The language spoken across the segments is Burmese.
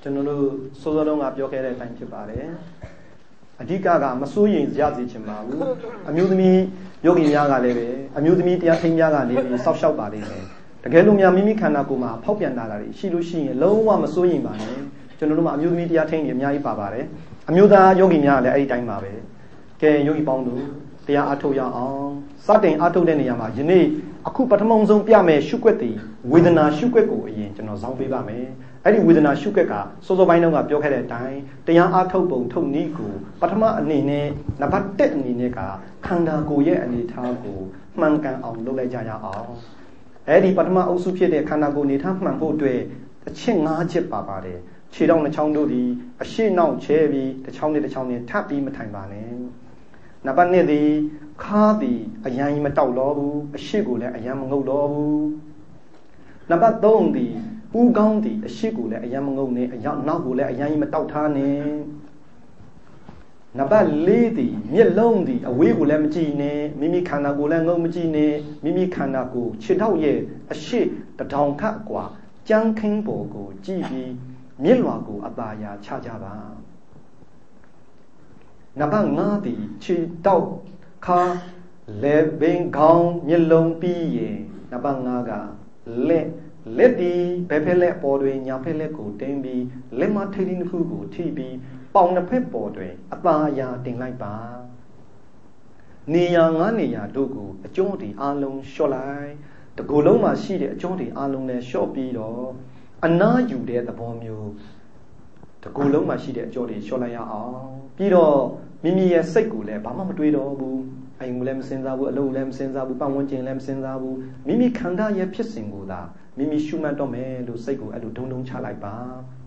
ကျွန်တော်တို့စောစောတုန်းကပြောခဲ့တဲ့အတိုင်းဖြစ်ပါတယ်အဓိကကမစိုးရင်ရစေချင်ပါဘူးအမျိုးသမီးယောဂီများကလည်းပဲအမျိုးသမီးတရားထိန်းများကနေပြီးစောက်ရှောက်ပါလိမ့်မယ်တကယ်လို့များမိမိခန္ဓာကိုယ်မှာဖောက်ပြန်တာတွေရှိလို့ရှိရင်လုံးဝမစိုးရင်ပါနဲ့ကျွန်တော်တို့မှာအမျိုးသမီးတရားထိန်းတွေအများကြီးပါပါတယ်အမျိုးသားယောဂီများကလည်းအဲ့ဒီတိုင်းပါပဲကဲယောဂီပေါင်းတို့တရားအထုတ်ရအောင်စတင်အထုတ်တဲ့နေရာမှာယနေ့အခုပထမဆုံးပြမယ်ရှုွက်တည်ဝေဒနာရှုွက်ကိုအရင်ကျွန်တော်ဇောင်းပေးပါမယ်အဲ့ဒီဝေဒနာရှုွက်ကစောစောပိုင်းတုန်းကပြောခဲ့တဲ့အတိုင်းတရားအထုတ်ပုံထုတ်နည်းကိုပထမအနေနဲ့နံပါတ်1အနေနဲ့ကခန္ဓာကိုယ်ရဲ့အနေထားကိုမှန်ကန်အောင်လုပ်လိုက်ကြရအောင်အဲ့ဒီပထမအုပ်စုဖြစ်တဲ့ခန္ဓာကိုယ်အနေထားမှန်ဖို့အတွက်အချက်5ချက်ပါပါတယ်ခြေထောက်နှချောင်းတို့သည်အရှိနောက်ချဲပြီးတစ်ချောင်းနဲ့တစ်ချောင်းနဲ့ထပ်ပြီးမထိုင်ပါနဲ့နံပါတ်2သည်ခါးသည်အရန်မတောက်တော့ဘူးအရှိကိုလည်းအရန်မငုတ်တော့ဘူးနံပါတ်3သည်ပူးကောင်းသည်အရှိကိုလည်းအရန်မငုတ်နဲ့အရောက်နောက်ကိုလည်းအရန်မတောက်ထားနဲ့နံပါတ်4သည်မျက်လုံးသည်အဝေးကိုလည်းမကြည့်နဲ့မိမိခန္ဓာကိုယ်လည်းငုံမကြည့်နဲ့မိမိခန္ဓာကိုယ်ခြေထောက်ရဲ့အရှိတထောင်ခန့်กว่าကြမ်းခင်းပေါ်ကိုကြည့်ပြီးမျက်လွှာကိုအသာယာချကြပါနံပါတ်5သည်ခြေတောက်ခါလက်ပင်ခေါင်းမျက်လုံးပြီးရင်နံပါတ်5ကလက်ဒီဘယ်ဖက်လက်ပေါ်တွင်ညာဖက်လက်ကိုတင်းပြီးလက်မထိတ်တစ်ခုကိုထိပြီးပေါင်နှစ်ဖက်ပေါ်တွင်အသာယာတင်လိုက်ပါနေရာ9နေရာတို့ကိုအကျုံးတီအားလုံးလျှော့လိုက်တကူလုံးမှာရှိတဲ့အကျုံးတီအားလုံးလည်းလျှော့ပြီးတော့အနားယူတဲ့သဘောမျိုးတကူလုံးမှာရှိတဲ့အကျိုးတွေလျှော့လိုက်ရအောင်ပြီးတော့မိမိရဲ့စိတ်ကိုလည်းဘာမှမတွေးတော့ဘူးအိမ်ကိုလည်းမစင်စားဘူးအလုပ်လည်းမစင်စားဘူးပတ်ဝန်းကျင်လည်းမစင်စားဘူးမိမိခန္ဓာရဲ့ဖြစ်စဉ်ကိုသာမိမိရှုမှတ်တော့မယ်လို့စိတ်ကိုအဲ့လိုဒုံဒုံချလိုက်ပါ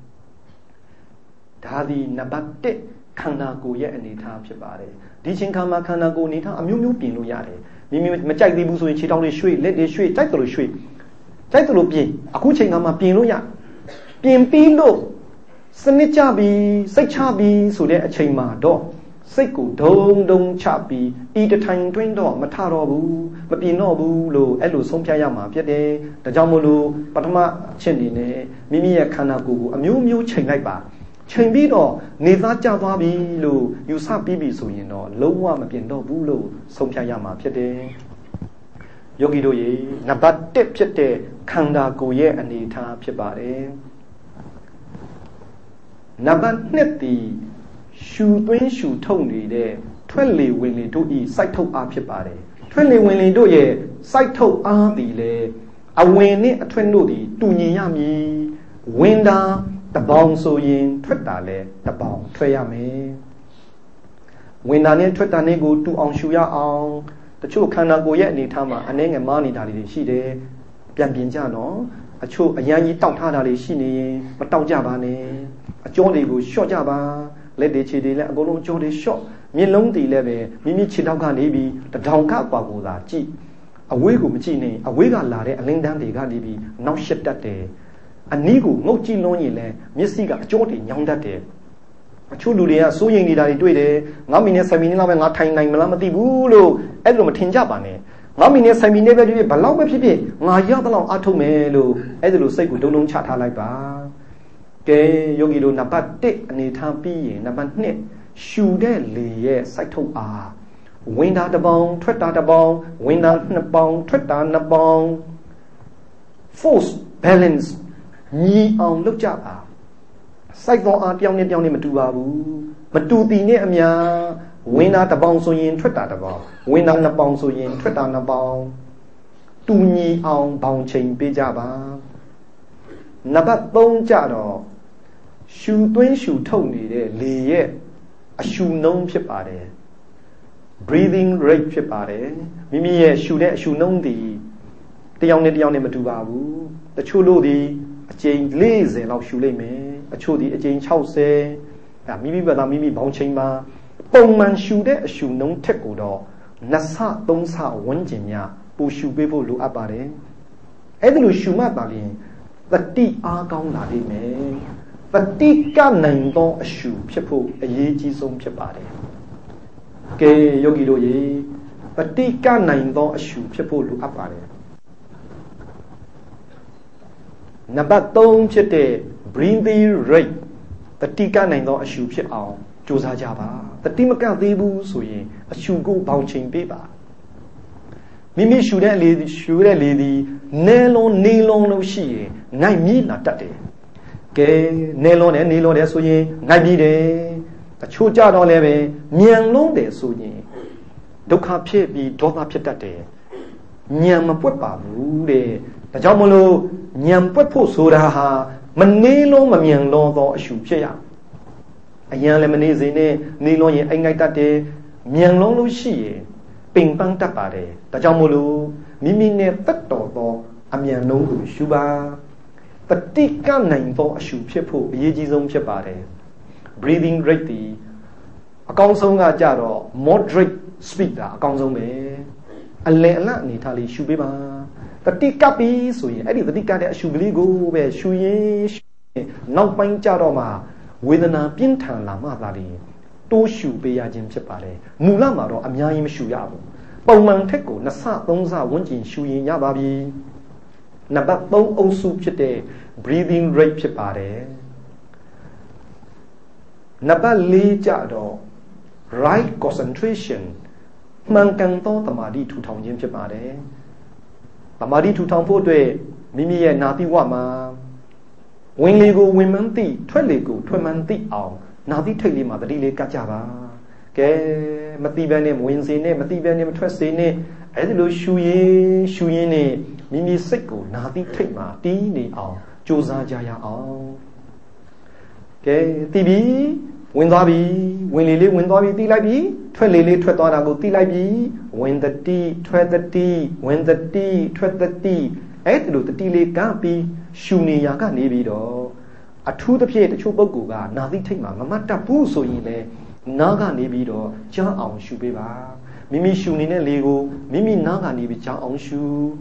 ဒါဒီနံပါတ်1ခန္ဓာကိုယ်ရဲ့အနေအထားဖြစ်ပါတယ်ဒီချိန်ခါမှာခန္ဓာကိုယ်အနေအထားအမျိုးမျိုးပြင်လို့ရတယ်မိမိမကြိုက်သေးဘူးဆိုရင်ခြေထောက်တွေရွှေ့လက်တွေရွှေ့ကြိုက်တယ်လို့ရွှေ့ကြိုက်တယ်လို့ပြင်အခုချိန်ခါမှာပြင်လို့ရပြင်ပြီးလို့စနစ်ချပြီးစိတ်ချပြီးဆိုတဲ့အချိန်မှာတော့စိတ်ကိုဒုံဒုံချပြီးဤတထိုင်တွင်းတော့မထတော့ဘူးမပြင်တော့ဘူးလို့အဲ့လိုဆုံးဖြတ်ရမှာဖြစ်တယ်ဒါကြောင့်မို့လို့ပထမအချက်အနေနဲ့မိမိရဲ့ခန္ဓာကိုယ်ကိုအမျိုးမျိုးချိန်လိုက်ပါချိန်ပြီးတော့နေသားကျသွားပြီလို့ယူဆပြီးပြီဆိုရင်တော့လုံးဝမပြင်တော့ဘူးလို့ဆုံးဖြတ်ရမှာဖြစ်တယ်ယောဂီတို့ရေနံပါတ်1ဖြစ်တဲ့ခန္ဓာကိုယ်ရဲ့အနေအထားဖြစ်ပါတယ်နံပါတ်2သည်ရှူသွင်းရှူထုတ်နေတဲ့ထွက်လေဝင်လေတို့ဤစိုက်ထုတ်အားဖြစ်ပါတယ်ထွက်လေဝင်လေတို့ရဲ့စိုက်ထုတ်အားသည်လေအဝင်နဲ့အထွက်တို့သည်တူညီရမည်ဝင်တာတပေါင်းဆိုရင်ထွက်တာလည်းတပေါင်းထွက်ရမယ်ဝင်တာနဲ့ထွက်တာနဲ့ကိုတူအောင်ရှူရအောင်တချို့ခန္ဓာကိုယ်ရဲ့အနေထားမှာအနည်းငယ်မားနေတာတွေရှိတယ်ပြန်ပြင်ကြတော့အချို့အရန်ကြီးတောက်ထားတာတွေရှိနေရင်မတောက်ကြပါနဲ့အကျောတွေကိုလျှော့ကြပါလက်တွေခြေတွေလည်းအကုန်လုံးအကျောတွေလျှော့မျက်လုံးတွေလည်းပဲမိမိခြေထောက်ကနေပြီးတထောင်ခန့်ကွာကိုသာကြည့်အဝေးကိုမကြည့်နဲ့အဝေးကလာတဲ့အလင်းတန်းတွေကနေပြီးနောက်ရှက်တတ်တယ်အနီးကိုငုတ်ကြည့်လွန်းရင်လည်းမျက်စိကအကျောတွေညောင်းတတ်တယ်အချို့လူတွေကစိုးရိမ်နေတာတွေတွေ့တယ်9မိနစ်10မိနစ်လောက်ပဲငါထိုင်နိုင်မလားမသိဘူးလို့အဲ့လိုမထင်ကြပါနဲ့9မိနစ်10မိနစ်ပဲဖြစ်ဖြစ်ဘလောက်ပဲဖြစ်ဖြစ်ငါရသလောက်အထုတ်မယ်လို့အဲ့ဒါလိုစိတ်ကိုဒုံဒုံချထားလိုက်ပါကဲယောဂီတို့နံပါတ်1အနေထားပြီးရင်နံပါတ်2ရှူတဲ့လေရဲ့စိုက်ထုတ်အားဝင်တာတစ်ပေါင်းထွက်တာတစ်ပေါင်းဝင်တာ2ပေါင်းထွက်တာ2ပေါင်း force balance ညီအောင်လုပ်ကြပါစိုက်သောအားတယောက်နဲ့တယောက်နဲ့မတူပါဘူးမတူသည်နဲ့အများဝင်တာတစ်ပေါင်းဆိုရင်ထွက်တာတစ်ပေါင်းဝင်တာ2ပေါင်းဆိုရင်ထွက်တာ2ပေါင်းတူညီအောင်ဘောင်ချိန်ပေးကြပါနံပါတ်3ကြတော့ရှူသွင်းရှူထုတ်နေတဲ့လေရဲ့အရှူနှုန်းဖြစ်ပါတယ် breathing rate ဖြစ်ပါတယ်မိမိရဲ့ရှူတဲ့အရှူနှုန်းဒီတယောက်နဲ့တယောက်နဲ့မတူပါဘူးတချို့လို့ဒီအကျိန်40လောက်ရှူလိုက်မယ်အချို့ဒီအကျိန်60ဒါမိမိဘာသာမိမိဘောင်ချိန်မှာပုံမှန်ရှူတဲ့အရှူနှုန်းထက်ကိုတော့2ဆ3ဆဝန်းကျင်များပိုရှူပေးဖို့လိုအပ်ပါတယ်အဲ့ဒါလိုရှူမှပါရင်တတိအားကောင်းလာလိမ့်မယ်ပฏิကနိုင်သောအရှုဖြစ်ဖို့အရေးကြီးဆုံးဖြစ်ပါတယ်ကဲယောဂီတို့ရေပฏิကနိုင်သောအရှုဖြစ်ဖို့လိုအပ်ပါတယ်နံပါတ်3ဖြစ်တဲ့ breathing rate တတိကနိုင်သောအရှုဖြစ်အောင်ကြိုးစားကြပါတတိမကသေးဘူးဆိုရင်အရှုကိုဘောင်ချိန်ပေးပါမိမိရှုတဲ့လေသည်နဲလုံးနေလုံးလို့ရှိရင်ငိုက်မြည်လာတတ်တယ်ကဲနဲလုံးနဲ့နေလုံးတယ်ဆိုရင်ငိုက်မြည်တယ်တချို့ကြတော့လည်းပဲမြန်လုံးတယ်ဆိုရင်ဒုက္ခဖြစ်ပြီးဒေါသဖြစ်တတ်တယ်ညံမပွက်ပါဘူးတဲ့ဒါကြောင့်မလို့ညံပွက်ဖို့ဆိုတာဟာမနေလုံးမမြန်လုံးသောအရှုဖြစ်ရအရန်လည်းမနေစေနဲ့နေလုံးရင်အိမ်ငိုက်တတ်တယ်မြန်လုံးလို့ရှိရင်ပင်ပန်းတတ်ပါတယ်ဒါကြောင့်မို့လို့မိမိနဲ့တက်တော်သောအမြန်နှုံးကိုရှုပါတတိကနိုင်သောအရှုဖြစ်ဖို့အရေးကြီးဆုံးဖြစ်ပါတယ် breathing rate ဒီအကောင်းဆုံးကကြတော့ moderate speed တာအကောင်းဆုံးပဲအလယ်အလတ်အနေထားလေးရှုပေးပါတတိကပ်ပြီးဆိုရင်အဲ့ဒီတတိကပ်တဲ့အရှုကလေးကိုပဲရှုရင်နောက်ပိုင်းကြတော့မှဝေဒနာပြင်းထန်လာမှသာလေတိုးရှုပေးရခြင်းဖြစ်ပါတယ်မူလမှာတော့အများကြီးမရှုရဘူးပုံမှန်ထက်ကို2ဆ3ဆဝန်းကျင်ရှုရင်ရပါပြီနံပါတ်3အုပ်စုဖြစ်တဲ့ breathing rate ဖြစ်ပါတယ်နံပါတ်4ကြတော့ right concentration မှန်ကန်သောသမာဓိထူထောင်ခြင်းဖြစ်ပါတယ်သမာဓိထူထောင်ဖို့အတွက်မိမိရဲ့နာတိဝမှာဝင်လေကိုဝင်မှန်းသိထွက်လေကိုထွက်မှန်းသိအောင်နာတိထိတ်လေးမှာတတိလေးကတ်ကြပါကဲမသိဘဲနဲ့မဝင်စေနဲ့မသိဘဲနဲ့မထွက်စေနဲ့အဲ့ဒီလိုရှူရင်နဲ့မိမိစိတ်ကိုနာတိထိတ်မှာတီးနေအောင်ကြိုးစားကြရအောင်ကဲသိပြီဝင်သွားပြီဝင်လေလေးဝင်သွားပြီတီးလိုက်ပြီထွက်လေလေးထွက်သွားတာကိုတီးလိုက်ပြီဝင်တတိထွက်တတိဝင်တတိထွက်တတိအဲ့ဒီလိုတတိလေးကပြီးရှူနေရကနေပြီးတော့အထူးသဖြင့်တချို့ပုဂ္ဂိုလ်ကနာတိထိတ်မှာမမှတ်တတ်ဘူးဆိုရင်လည်းနားကနေပြီးတော့ကြားအောင်ရှူပေးပါမိမိရှူနေတဲ့လေကိုမိမိနားကနေပြီးကြားအောင်ရှူ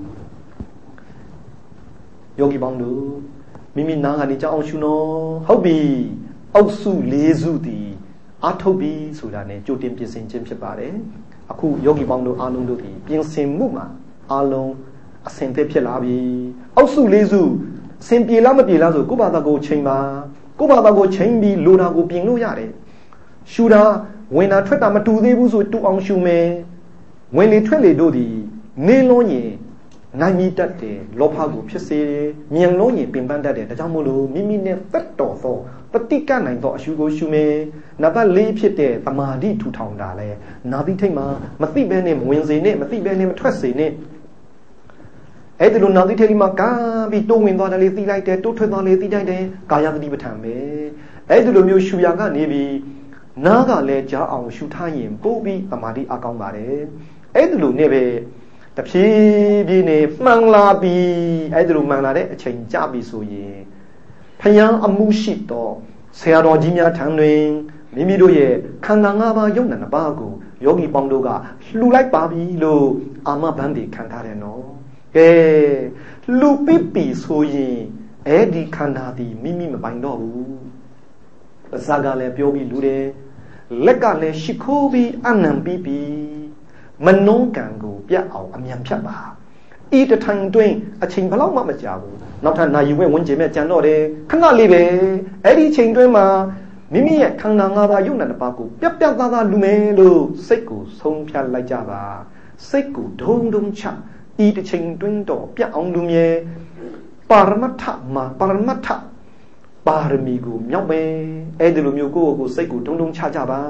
ယောဂီပေါင်းတို့မိမိနားကနေကြားအောင်ရှူနော်ဟုတ်ပြီအောက်စု၄စုသည်အထုတ်ပြီဆိုတာနဲ့ကြိုတင်ပြင်ဆင်ခြင်းဖြစ်ပါတယ်အခုယောဂီပေါင်းတို့အားလုံးတို့သည်ပြင်ဆင်မှုမှာအားလုံးအဆင်သင့်ဖြစ်လာပြီအောက်စု၄စုအဆင်ပြေလားမပြေလားဆိုကိုယ့်ဘာသာကိုချိန်ပါကိုယ့်ဘာသာကိုချိန်ပြီးလိုတာကိုပြင်လို့ရတယ်ရှူတာဝင်တာထွက်တာမတူသေးဘူးဆိုတူအောင်ရှူမယ်ဝင်လေထွက်လေတို့သည်နေလုံးရင်နိုင်မိတတ်တယ်လောဘကိုဖြစ်စေတယ်မြန်လုံးရင်ပင်ပန်းတတ်တယ်ဒါကြောင့်မို့လို့မိမိနဲ့သက်တော်သောတတိကနိုင်သောအရှုကိုရှုမယ်နံပါတ်၄ဖြစ်တဲ့သမာဓိထူထောင်တာလဲနာတိထိတ်မှာမသိဘဲနဲ့မဝင်စေနဲ့မသိဘဲနဲ့မထွက်စေနဲ့အဲ့ဒီလိုနာတိထိတ်မှာကာပြီးတိုးဝင်သွားတယ်လေသိလိုက်တယ်တိုးထွက်သွားလေသိလိုက်တယ်ကာယသတိပဋ္ဌာန်ပဲအဲ့ဒီလိုမျိုးရှုရကနေပြီးနားကလည်းကြားအောင်ရှုထားရင်ပို့ပြီးသမာဓိအကောင်းပါတယ်အဲ့ဒီလိုနဲ့ပဲတဖြည်းဖြည်းနဲ့မှန်လာပြီအဲ့ဒီလိုမှန်လာတဲ့အချိန်ကြာပြီဆိုရင်ဖယားအမှုရှိတော့ဆရာတော်ကြီးများထံတွင်မိမိတို့ရဲ့ခန္ဓာ၅ပါးယုံနာ၅ပါးကိုယောဂီပေါင်းတို့ကလှူလိုက်ပါပြီလို့အာမဘန်းတွေခံထားတယ်နော်ကဲလှူပြီဆိုရင်အဲ့ဒီခန္ဓာသည်မိမိမပိုင်တော့ဘူးပါးစပ်ကလည်းပြောပြီးလူတယ်လက်ကလည်းရှိခိုးပြီးအနံပြီးမနှုံးကံကိုပြတ်အောင်အမြန်ဖြတ်ပါဤတထိုင်တွင်အချိန်ဘလောက်မှမကြာဘူးနောက်ထပ်နာယူဝဲဝင်ကျင်မဲ့ကြံတော့တယ်ခဏလေးပဲအဲ့ဒီချိန်တွင်မှာမိမိရဲ့ခန္ဓာ၅ပါးယုံနာတစ်ပါးကိုပြတ်သားသားလူမယ်လို့စိတ်ကိုဆုံးဖြတ်လိုက်ကြပါစိတ်ကိုဒုံဒုံချဤတစ်ချိန်တွင်တော့ပြတ်အောင်လူမြဲပါရမတ္ထမှာပါရမတ္ထပါရမီကိုမြောက်မယ်အဲ့ဒီလိုမျိုးကိုယ့်ကိုယ်စိတ်ကိုဒုံဒုံချကြပါ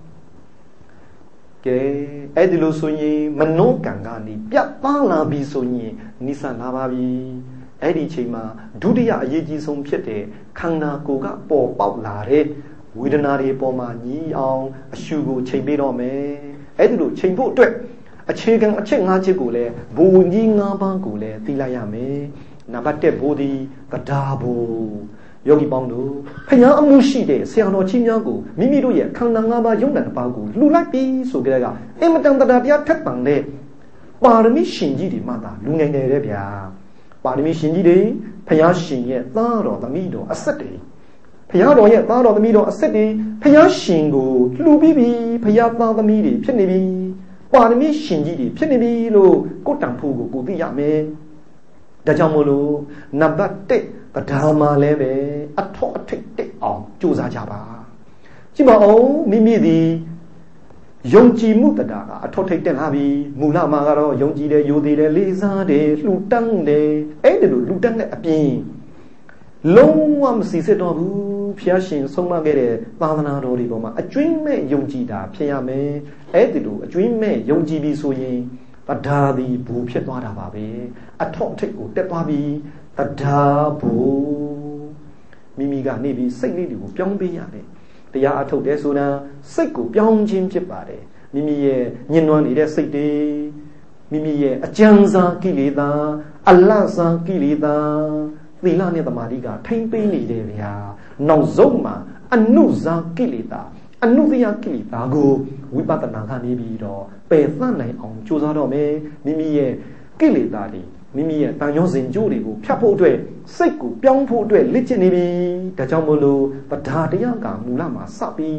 ကဲအဲ့ဒီလိုဆိုရင်မနှုံးကံကနေပြတ်သားလာပြီဆိုရင်နိစ္စလာပါပြီအဲ့ဒီချိန်မှာဒုတိယအရေးကြီးဆုံးဖြစ်တဲ့ခန္ဓာကိုယ်ကပေါ်ပေါက်လာတဲ့ဝေဒနာတွေပေါ်မှာညီအောင်အရှုကိုချိန်ပေးတော့မယ်အဲ့ဒီလိုချိန်ဖို့အတွက်အခြေခံအချက်၅ချက်ကိုလည်းဘုံကြီး၅ပါးကိုလည်းသိလိုက်ရမယ်နံပါတ်1ဘိုးဒီတရားဘိုးယောဂီပေါင်းတို့ဖယားအမှုရှိတဲ့ဆရာတော်ကြီးများကိုမိမိတို့ရဲ့ခန္ဓာ၅ပါးယုံနာတစ်ပါးကိုလှူလိုက်ပြီဆိုကြတဲ့ကအင်မတန်တရားထက်ပံတဲ့ပါရမီရှင်ကြီးတွေမှသာလူငယ်တယ်တဲ့ဗျာပါရမီရှင်ကြီးတွေဖယားရှင်ရဲ့သားတော်သမီးတော်အဆက်တွေဖယားတော်ရဲ့သားတော်သမီးတော်အဆက်တွေဖယားရှင်ကိုလှူပြီးပြီဖယားသားသမီးတွေဖြစ်နေပြီပါရမီရှင်ကြီးတွေဖြစ်နေပြီလို့ကိုတန်ဖို့ကိုသိရမယ်ဒါကြောင့်မို့လို့နံပါတ်1တရားမှာလည်းပဲအထောက်အထိတ်တိတ်အောင်ကြိုးစားကြပါကြည့်ပါဦးမိမိသည်ယုံကြည်မှုတရားကအထောက်ထိပ်တက်လာပြီမူလမှာကတော့ယုံကြည်တယ်ယိုသေးတယ်လေးစားတယ်လှူတန်းတယ်အဲ့ဒီလိုလှူတန်းတဲ့အပြင်လုံးဝမစီစစ်တော့ဘူးဖျားရှင်ဆုံးမခဲ့တဲ့သာသနာတော်တွေပေါ်မှာအကျွင်းမဲ့ယုံကြည်တာဖြစ်ရမယ်အဲ့ဒီလိုအကျွင်းမဲ့ယုံကြည်ပြီဆိုရင်တရားသည်ဘူဖြစ်သွားတာပါပဲအထောက်ထိပ်ကိုတက်သွားပြီတရားဘူမိမိကနေပြီးစိတ်လေးတွေကိုပြောင်းပေးရတယ်တရားအထုတ်တယ်ဆိုတာစိတ်ကိုပြောင်းခြင်းဖြစ်ပါတယ်မိမိရဲ့ညှဉ်းနှွမ်းနေတဲ့စိတ်တွေမိမိရဲ့အကြံစားကိလေသာအလတ်စားကိလေသာသီလနဲ့သမာဓိကထိမ့်ပေးနေတယ်ဗျာနောက်ဆုံးမှာအနုဇာကိလေသာအနုတယကိလေသာကိုဝိပဿနာကနေပြီးတော့ပယ်သနိုင်အောင်ကြိုးစားတော့မယ်မိမိရဲ့ကိလေသာတွေမိမိရဲ့တန်ရုံးစဉ်ကြိုးတွေကိုဖြတ်ဖို့အတွက်စိတ်ကိုပြောင်းဖို့အတွက်လက်ကျင့်နေပြီဒါကြောင့်မို့လို့တရားတရားကမူလမှာစပြီး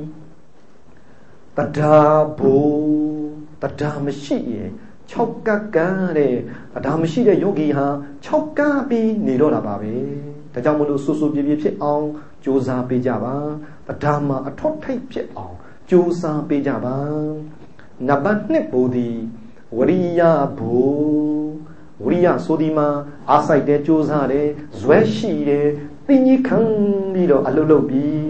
တရားဘုတရားမရှိရင်6ကပ်ကန်းတဲ့တရားမရှိတဲ့ယောဂီဟာ6ကပ်ပြီးနေတော့တာပါပဲဒါကြောင့်မို့လို့ဆူဆူပြေပြေဖြစ်အောင်ကြိုးစားပေးကြပါတရားမှာအထောက်ထိပ်ဖြစ်အောင်ကြိုးစားပေးကြပါနံပါတ်2ဘုဒီဝရိယဘုဝရိယဆိုဒီမှာအားစိုက်တယ်ကြိုးစားတယ်ဇွဲရှိတယ်သိကြီးခံပြီးတော့အလုပ်လုပ်ပြီး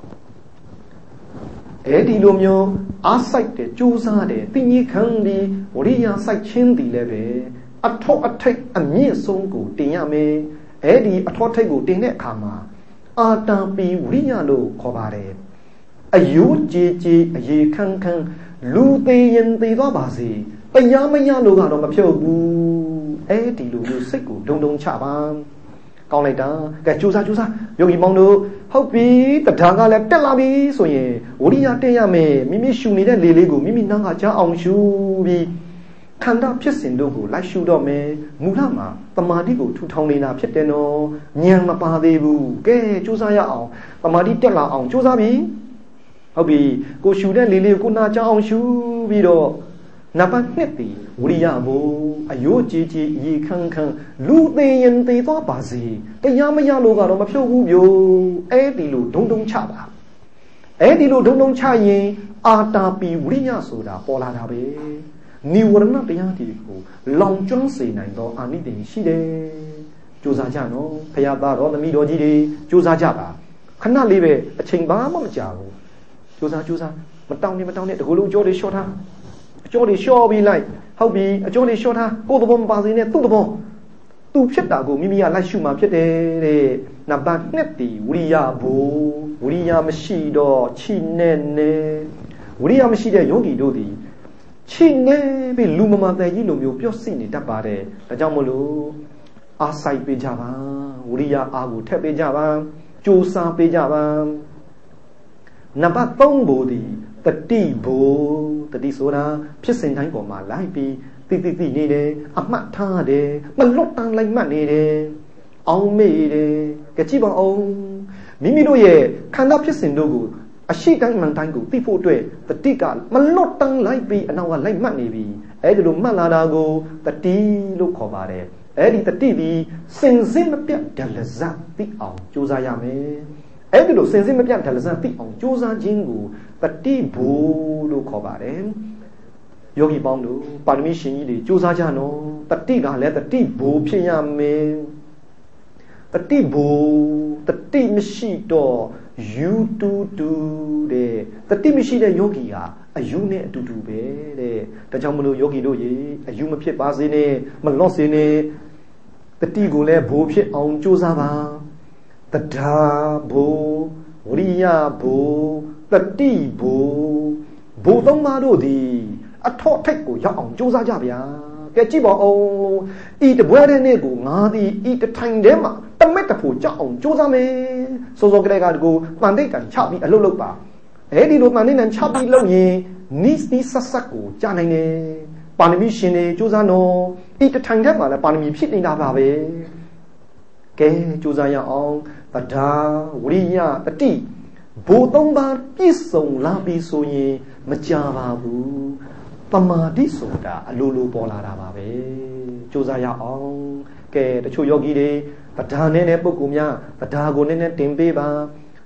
အဲဒီလိုမျိုးအားစိုက်တယ်ကြိုးစားတယ်သိကြီးခံပြီးဝရိယစိုက်ခြင်းဒီလည်းပဲအထောက်အထိပ်အမြင့်ဆုံးကိုတင်ရမယ်အဲဒီအထောက်ထိပ်ကိုတင်တဲ့အခါမှာအာတံပီဝရိယလို့ခေါ်ပါတယ်အယိုးကြည်ကြည်အေခန်းခန်းလူသေးရင်သေးသွားပါစေတရားမရလို့ကတော့မဖြုတ်ဘူးအဲဒီလိုမျိုးစိတ်ကိုဒုံဒုံချပါကောင်းလိုက်တာကဲကြိုးစားယောဂီမောင်တို့ဟုတ်ပြီတရားကလည်းတက်လာပြီဆိုရင်ဝရိယတက်ရမယ်မိမိရှူနေတဲ့လေလေးကိုမိမိနှမ်းကကြားအောင်ရှူပြီးခန္ဓာဖြစ်စဉ်တို့ကိုလိုက်ရှုတော့မယ်မူလမှာတမာတိကိုထူထောင်နေတာဖြစ်တယ်နော်ဉာဏ်မပါသေးဘူးကဲကြိုးစားရအောင်တမာတိတက်လာအောင်ကြိုးစားပြီဟုတ်ပြီကိုရှူတဲ့လေလေးကိုနာကြားအောင်ရှူပြီးတော့နံပါတ်2တီဝရိယဘုအယိုးကြည်ကြည်ရေခန်းခန်းလူသေးရင်သေးသွားပါစေတရားမရလို့ကတော့မဖြုတ်ဘူးမျိုးအဲ့ဒီလိုဒုံဒုံချပါအဲ့ဒီလိုဒုံဒုံချရင်အာတာပီဝရိယဆိုတာပေါ်လာတာပဲနိဝရဏတရားတွေကိုလောင်ကျွမ်းစေနိုင်သောအာနိသင်ရှိတယ်ကြိုးစားကြနော်ဖရာသားတော်သမီးတော်ကြီးတွေကြိုးစားကြပါခဏလေးပဲအချိန်ဘာမှမကြာဘူးကြိုးစားမတောင်းနဲ့တကူလုံးကြောတွေလျှော့ထားအကျော်တွေလျှော့ပြီးလိုက်ဟုတ်ပြီအကျော်တွေလျှော့ထားကိုယ်သဘောမပါစေနဲ့သူ့သဘောသူဖြစ်တာကိုမိမိကလိုက်ရှုမှဖြစ်တယ်တဲ့နံပါတ်2တီဝရိယဘုဝရိယမရှိတော့ချိနဲ့နဲ့ဝရိယမရှိတဲ့ယောဂီတို့သည်ချိနေပြီးလူမမာတဲ့ကြီးလိုမျိုးပြော့စိနေတတ်ပါတယ်ဒါကြောင့်မလို့အားစိုက်ပေးကြပါဝရိယအားကိုထက်ပေးကြပါကြိုးစားပေးကြပါနံပါတ်3ဘုသည်တတိဘုတတိဆိုတာဖြစ်စဉ်တိုင်းပေါ်မှာလိုက်ပြီးတိနေတယ်အမှတ်ထားတယ်မလွတ်တမ်းလိုက်မှတ်နေတယ်အောင်မေ့တယ်ကြည့်ပါအောင်မိမိတို့ရဲ့ခန္ဓာဖြစ်စဉ်တို့ကိုအရှိတိုင်းမှန်တိုင်းကိုသိဖို့အတွက်တတိကမလွတ်တမ်းလိုက်ပြီးအနောက်ကလိုက်မှတ်နေပြီအဲဒီလိုမှတ်လာတာကိုတတိလို့ခေါ်ပါတယ်အဲဒီတတိဒီစင်စစ်မပြတ်ဒလဇတ်သိအောင်ကြိုးစားရမယ်အဲ့ဒီလိုစင်စစ်မပြတ်ဒလဇတ်သိအောင်ကြိုးစားခြင်းကိုတတိဘုလို့ခေါ်ပါတယ်ယောဂီပေါင်းတို့ပါရမီရှင်ကြီးတွေကြိုးစားကြနော်တတိကလည်းတတိဘုဖြစ်ရမယ်တတိဘုတတိမရှိတော့ယူတူတူတဲ့တတိမရှိတဲ့ယောဂီဟာအယူနဲ့အတူတူပဲတဲ့ဒါကြောင့်မလို့ယောဂီတို့ရေအယူမဖြစ်ပါစေနဲ့မလွတ်စေနဲ့တတိကိုလည်းဘုဖြစ်အောင်ကြိုးစားပါတရားဘုဝရိယဘုတတိဘုဘုသုံးပါးတို့သည်အထောက်ထိပ်ကိုရောက်အောင်ကြိုးစားကြဗျာကဲကြည့်ပါဦးဤတပွဲတဲ့နေ့ကိုငါသည်ဤတထိုင်ထဲမှာတမက်တဖို့ကြောက်အောင်ကြိုးစားမယ်စောစောကလေးကကိုတန်တိတ်တန်ချပြီးအလုပ်လုပ်ပါအဲ့ဒီလိုတန်တိတ်တန်ချပြီးလုပ်ရင်နိစည်းဆက်ဆက်ကိုကြားနိုင်တယ်ပါရမီရှင်တွေကြိုးစားနော်ဤတထိုင်ထဲမှာလည်းပါရမီဖြစ်နေတာပါပဲကဲကြိုးစားရအောင်တရားဝရိယတတိဘုသုံးပါးပြည့်စုံလာပြီဆိုရင်မကြပါဘူးပမာတိဆိုတာအလိုလိုပေါ်လာတာပါပဲကြိုးစားရအောင်ကဲတချို့ယောဂီတွေတရားနဲ့ပုဂ္ဂိုလ်များတရားကိုနည်းနည်းတင်ပေးပါ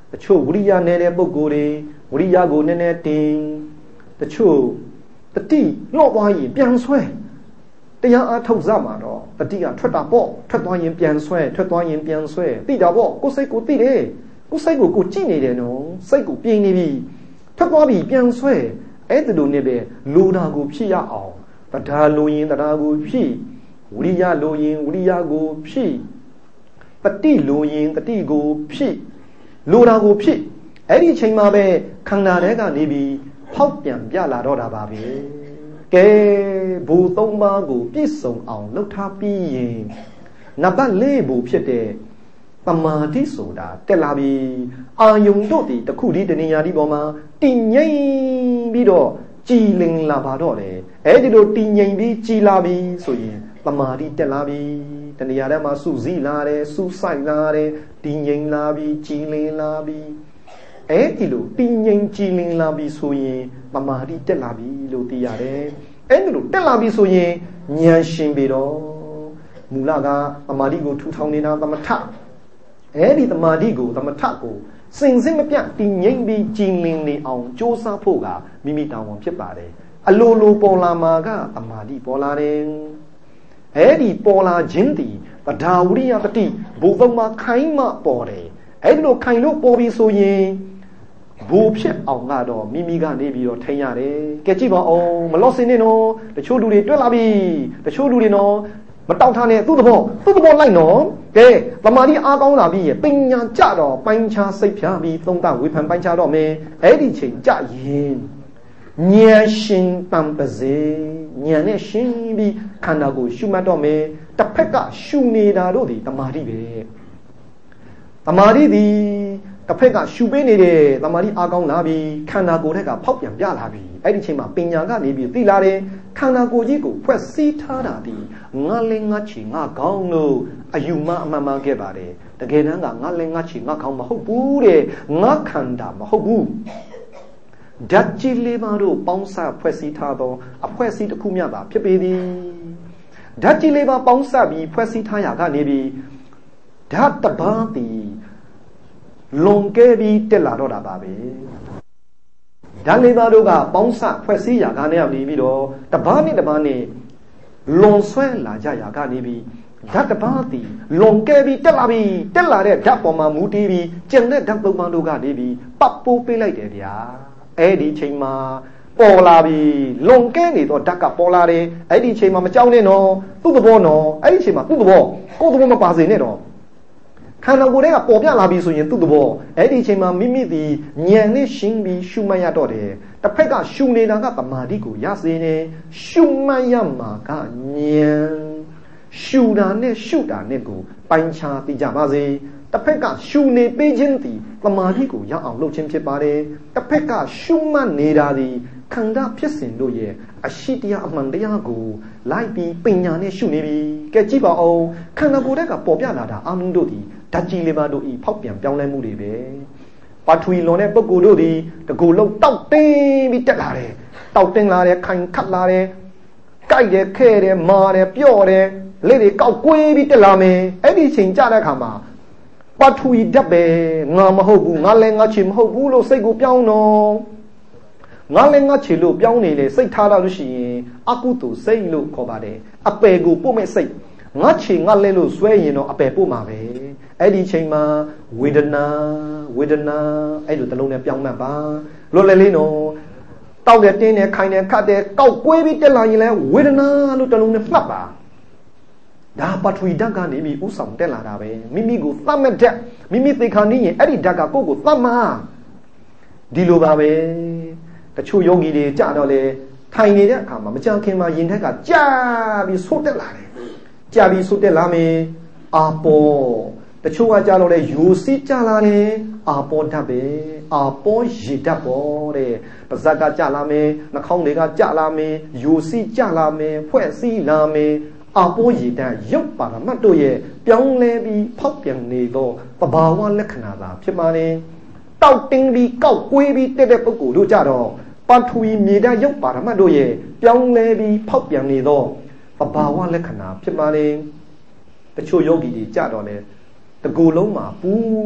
တချို့ဝိရိယနဲ့တဲ့ပုဂ္ဂိုလ်တွေဝိရိယကိုနည်းနည်းတင်တချို့တတိလော့သွားရင်ပြန်ဆွဲတရားအားထုတ်စမှာတော့တတိကထွက်တာပေါ့ထွက်သွားရင်ပြန်ဆွဲထွက်သွားရင်ပြန်ဆွဲသိတာပေါ့ကိုယ်စိတ်ကိုသိတယ်ကိုယ်စိတ်ကိုကြည့်နေတယ်နော်စိတ်ကိုပြင်းနေပြီထွက်သွားပြီပြန်ဆွဲအဲ့ဒီလိုနဲ့ပဲလိုတာကိုဖြစ်ရအောင်တရားလိုရင်တရားကိုဖြစ်ဝိရိယလိုရင်ဝိရိယကိုဖြစ်တတိလိုရင်တတိကိုဖြစ်လိုတာကိုဖြစ်အဲ့ဒီအချိန်မှာပဲခန္ဓာထဲကနေပြီးဖောက်ပြန်ပြလာတော့တာပါပဲကဲဘူသုံးပါးကိုပြည့်စုံအောင်လှုပ်ထားပြီးရင်နံပါတ်၄ဘူဖြစ်တဲ့တမာတိဆိုတာတက်လာပြီအာယုံတို့ဒီတခုဒီတဏှာဒီပေါ်မှာတည်ငြိမ်ပြီးတော့ကြည်လင်လာပါတော့တယ်အဲ့ဒီလိုတည်ငြိမ်ပြီးကြည်လာပြီဆိုရင်တမာတိတက်လာပြီတဏှာထဲမှာစုစည်းလာတယ်စူးစိုက်လာတယ်တည်ငြိမ်လာပြီကြည်လင်လာပြီအဲ့ဒီလိုတည်ငြိမ်ကြည်လင်လာပြီဆိုရင်တမာတိတက်လာပြီလို့သိရတယ်အဲ့ဒီလိုတက်လာပြီဆိုရင်ဉာဏ်ရှင်ပြီတော့မူလကတမာတိကိုထူထောင်နေတာသမထအဲ့ဒီတမာတိကိုသမထကိုစင်စစ်မပြတ်တည်ငြိမ်ပြီးကြည်လင်နေအောင်ကြိုးစားဖို့ကမိမိတာဝန်ဖြစ်ပါတယ်အလိုလိုပေါ်လာမှာကတမာတိပေါ်လာတယ်အဲ့ဒီပေါ်လာခြင်းတည်တရားဝိရိယတတိဘုသုံးမှာခိုင်းမှပေါ်တယ်အဲ့ဒီလိုခိုင်လို့ပေါ်ပြီဆိုရင်ဘူဖြစ်အောင်ကတော့မိမိကနေပြီးတော့ထိန်ရတယ်ကဲကြည့်ပါအောင်မလော့စင်းနဲ့နော်တချို့လူတွေတွေ့လာပြီတချို့လူတွေနော်မတောက်ထားနဲ့သူ့သဘောလိုက်နော်ကဲတမာတိအားကောင်းလာပြီပညာကြတော့ပိုင်းခြားစိတ်ဖြာပြီးသုံးသဝေဖန်ပိုင်းခြားတော့မယ်အဲ့ဒီချိန်ကြရင်ဉာဏ်ရှင်တံပစေဉာဏ်နဲ့ရှင်းပြီးခန္ဓာကိုရှုမှတ်တော့မယ်တစ်ဖက်ကရှုနေတာတို့ဒီတမာတိပဲတမာတိဒီတစ်ဖက်ကရှုပေးနေတယ်တမာတိအားကောင်းလာပြီခန္ဓာကိုယ်ထက်ကဖောက်ပြန်ပြလာပြီအဲ့ဒီချိန်မှာပညာကနေပြီးသိလာတယ်ခန္ဓာကိုယ်ကြီးကိုဖွဲ့စည်းထားတာဒီငါလည်းငါချီငါကောင်းလို့အယူမအမှန်မှန်ခဲ့ပါတယ်တကယ်တမ်းကငါလည်းငါချီငါကောင်းမဟုတ်ဘူးတဲ့ငါခန္ဓာမဟုတ်ဘူးဓာတ်ကြီးလေးပါတို့ပေါင်းစပ်ဖွဲ့စည်းထားသောအဖွဲ့အစည်းတစ်ခုမျှသာဖြစ်ပေသည်ဓာတ်ကြီးလေးပါပေါင်းစပ်ပြီးဖွဲ့စည်းထားရာကနေပြီးဓာတ်တပါးသည်လွန်ကဲပြီးတက်လာတော့တာပါပဲဓာတ်လေးပါတို့ကပေါင်းစပ်ဖွဲ့စည်းရာကနေပြီးတော့တပါးနဲ့တပါးနဲ့လွန်ဆွဲလာကြရာကနေပြီးဓာတ်တပါးသည်လွန်ကဲပြီးတက်လာပြီတက်လာတဲ့ဓာတ်ပေါ်မှာမူတည်ပြီးကျန်တဲ့ဓာတ်သုံးပါးတို့ကနေပြီးပတ်ပိုးပေးလိုက်တယ်ဗျာအဲ့ဒီချိန်မှာပေါ်လာပြီလွန်ကဲနေတော့ဓာတ်ကပေါ်လာတယ်အဲ့ဒီချိန်မှာမကြောက်နဲ့နော်သူ့သဘောနော်အဲ့ဒီချိန်မှာသူ့သဘောကိုယ်သဘောမပါစေနဲ့တော့ခန္ဓာကိုယ်တွေကပေါ်ပြလာပြီဆိုရင်သူ့သဘောအဲ့ဒီချိန်မှာမိမိသည်ဉာဏ်နဲ့ရှင်းပြီးရှုမှတ်ရတော့တယ်တစ်ဖက်ကရှုနေတာကတမာတိကိုရစေနေရှုမှတ်ရမှာကဉာဏ်ရှုတာနဲ့ရှုတာနဲ့ကိုပိုင်းခြားသိကြပါစေတစ်ဖက်ကရှုနေပေးခြင်းသည်တမာတိကိုရအောင်လုပ်ခြင်းဖြစ်ပါတယ်တစ်ဖက်ကရှုမှတ်နေတာသည်ခန္ဓာဖြစ်စဉ်တို့ရဲ့အရှိတရားအမှန်တရားကိုလိုက်ပြီးပညာနဲ့ရှုနေပြီကဲကြည့်ပါဦးခန္ဓာကိုယ်ကပေါ်ပြလာတာအာမုန်းတို့သည်ဓာတ်ကြီးလေးပါတို့ဤဖောက်ပြန်ပြောင်းလဲမှုတွေပဲပါထဝီလွန်တဲ့ပုဂ္ဂိုလ်တို့သည်တကူလုံးတောက်တင်းပြီးတက်လာတယ်တောက်တင်းလာတယ်ခိုင်ခတ်လာတယ်ကြိုက်တယ်ခဲတယ်မာတယ်ပြော့တယ်လက်တွေကောက်ကွေးပြီးတက်လာမယ်အဲ့ဒီချိန်ကြတဲ့အခါမှာပါထဝီဓာတ်ပဲငါမဟုတ်ဘူးငါလည်းငါချေမဟုတ်ဘူးလို့စိတ်ကိုပြောင်းတော့ငါလည်းငါချေလို့ပြောင်းနေလေစိတ်ထားလို့ရှိရင်အကုသိုလ်စိတ်လို့ခေါ်ပါတယ်အပယ်ကိုပို့မဲ့စိတ်ငါချေငါလဲလို့ဆွဲရင်တော့အပယ်ပို့မှာပဲအဲ့ဒီချိန်မှာဝေဒနာအဲ့လိုတလုံးနဲ့ပြောင်းမှတ်ပါလွတ်လည်လေးနော်တောက်တယ်တင်းတယ်ခိုင်တယ်ခတ်တယ်ကောက်ကွေးပြီးတက်လာရင်လဲဝေဒနာလို့တလုံးနဲ့မှတ်ပါဒါပထဝီဓာတ်ကနေပြီးဥဆောင်တက်လာတာပဲမိမိကိုသတ်မဲ့ဓာတ်မိမိသိခါနေရင်အဲ့ဒီဓာတ်ကကိုယ့်ကိုသတ်မှာဒီလိုပါပဲတချို့ယောဂီတွေကြတော့လေထိုင်နေတဲ့အခါမှာမကြခင်မှာရင်ထက်ကကြာပြီးဆိုးတက်လာတယ်ကြာပြီးဆိုးတက်လာမယ်အာပေါ်တချို့ကကြတော့လေယူစီးကြာလာတယ်အာပေါ်ဓာတ်ပဲအာပေါ်ရေဓာတ်ပေါ်တဲ့ပါးစပ်ကကြာလာမယ်နှာခေါင်းတွေကကြာလာမယ်ယူစီးကြာလာမယ်ဖွဲ့စည်းလာမယ်အာပေါ်ရည်တန်ရုပ်ပါရမတ်တို့ရဲ့ပြောင်းလဲပြီးဖောက်ပြန်နေသောသဘာဝလက္ခဏာသာဖြစ်ပါလေတောက်တင်းပြီးကောက်ကွေးပြီးတက်တဲ့ပုဂ္ဂိုလ်တို့ကြတော့ပထဝီမြေဓာတ်ရုပ်ပါရမတ်တို့ရဲ့ပြောင်းလဲပြီးဖောက်ပြန်နေသောသဘာဝလက္ခဏာဖြစ်ပါလေတချို့ယောဂီတွေကြတော့လေတကူလုံးမှာပူပြီး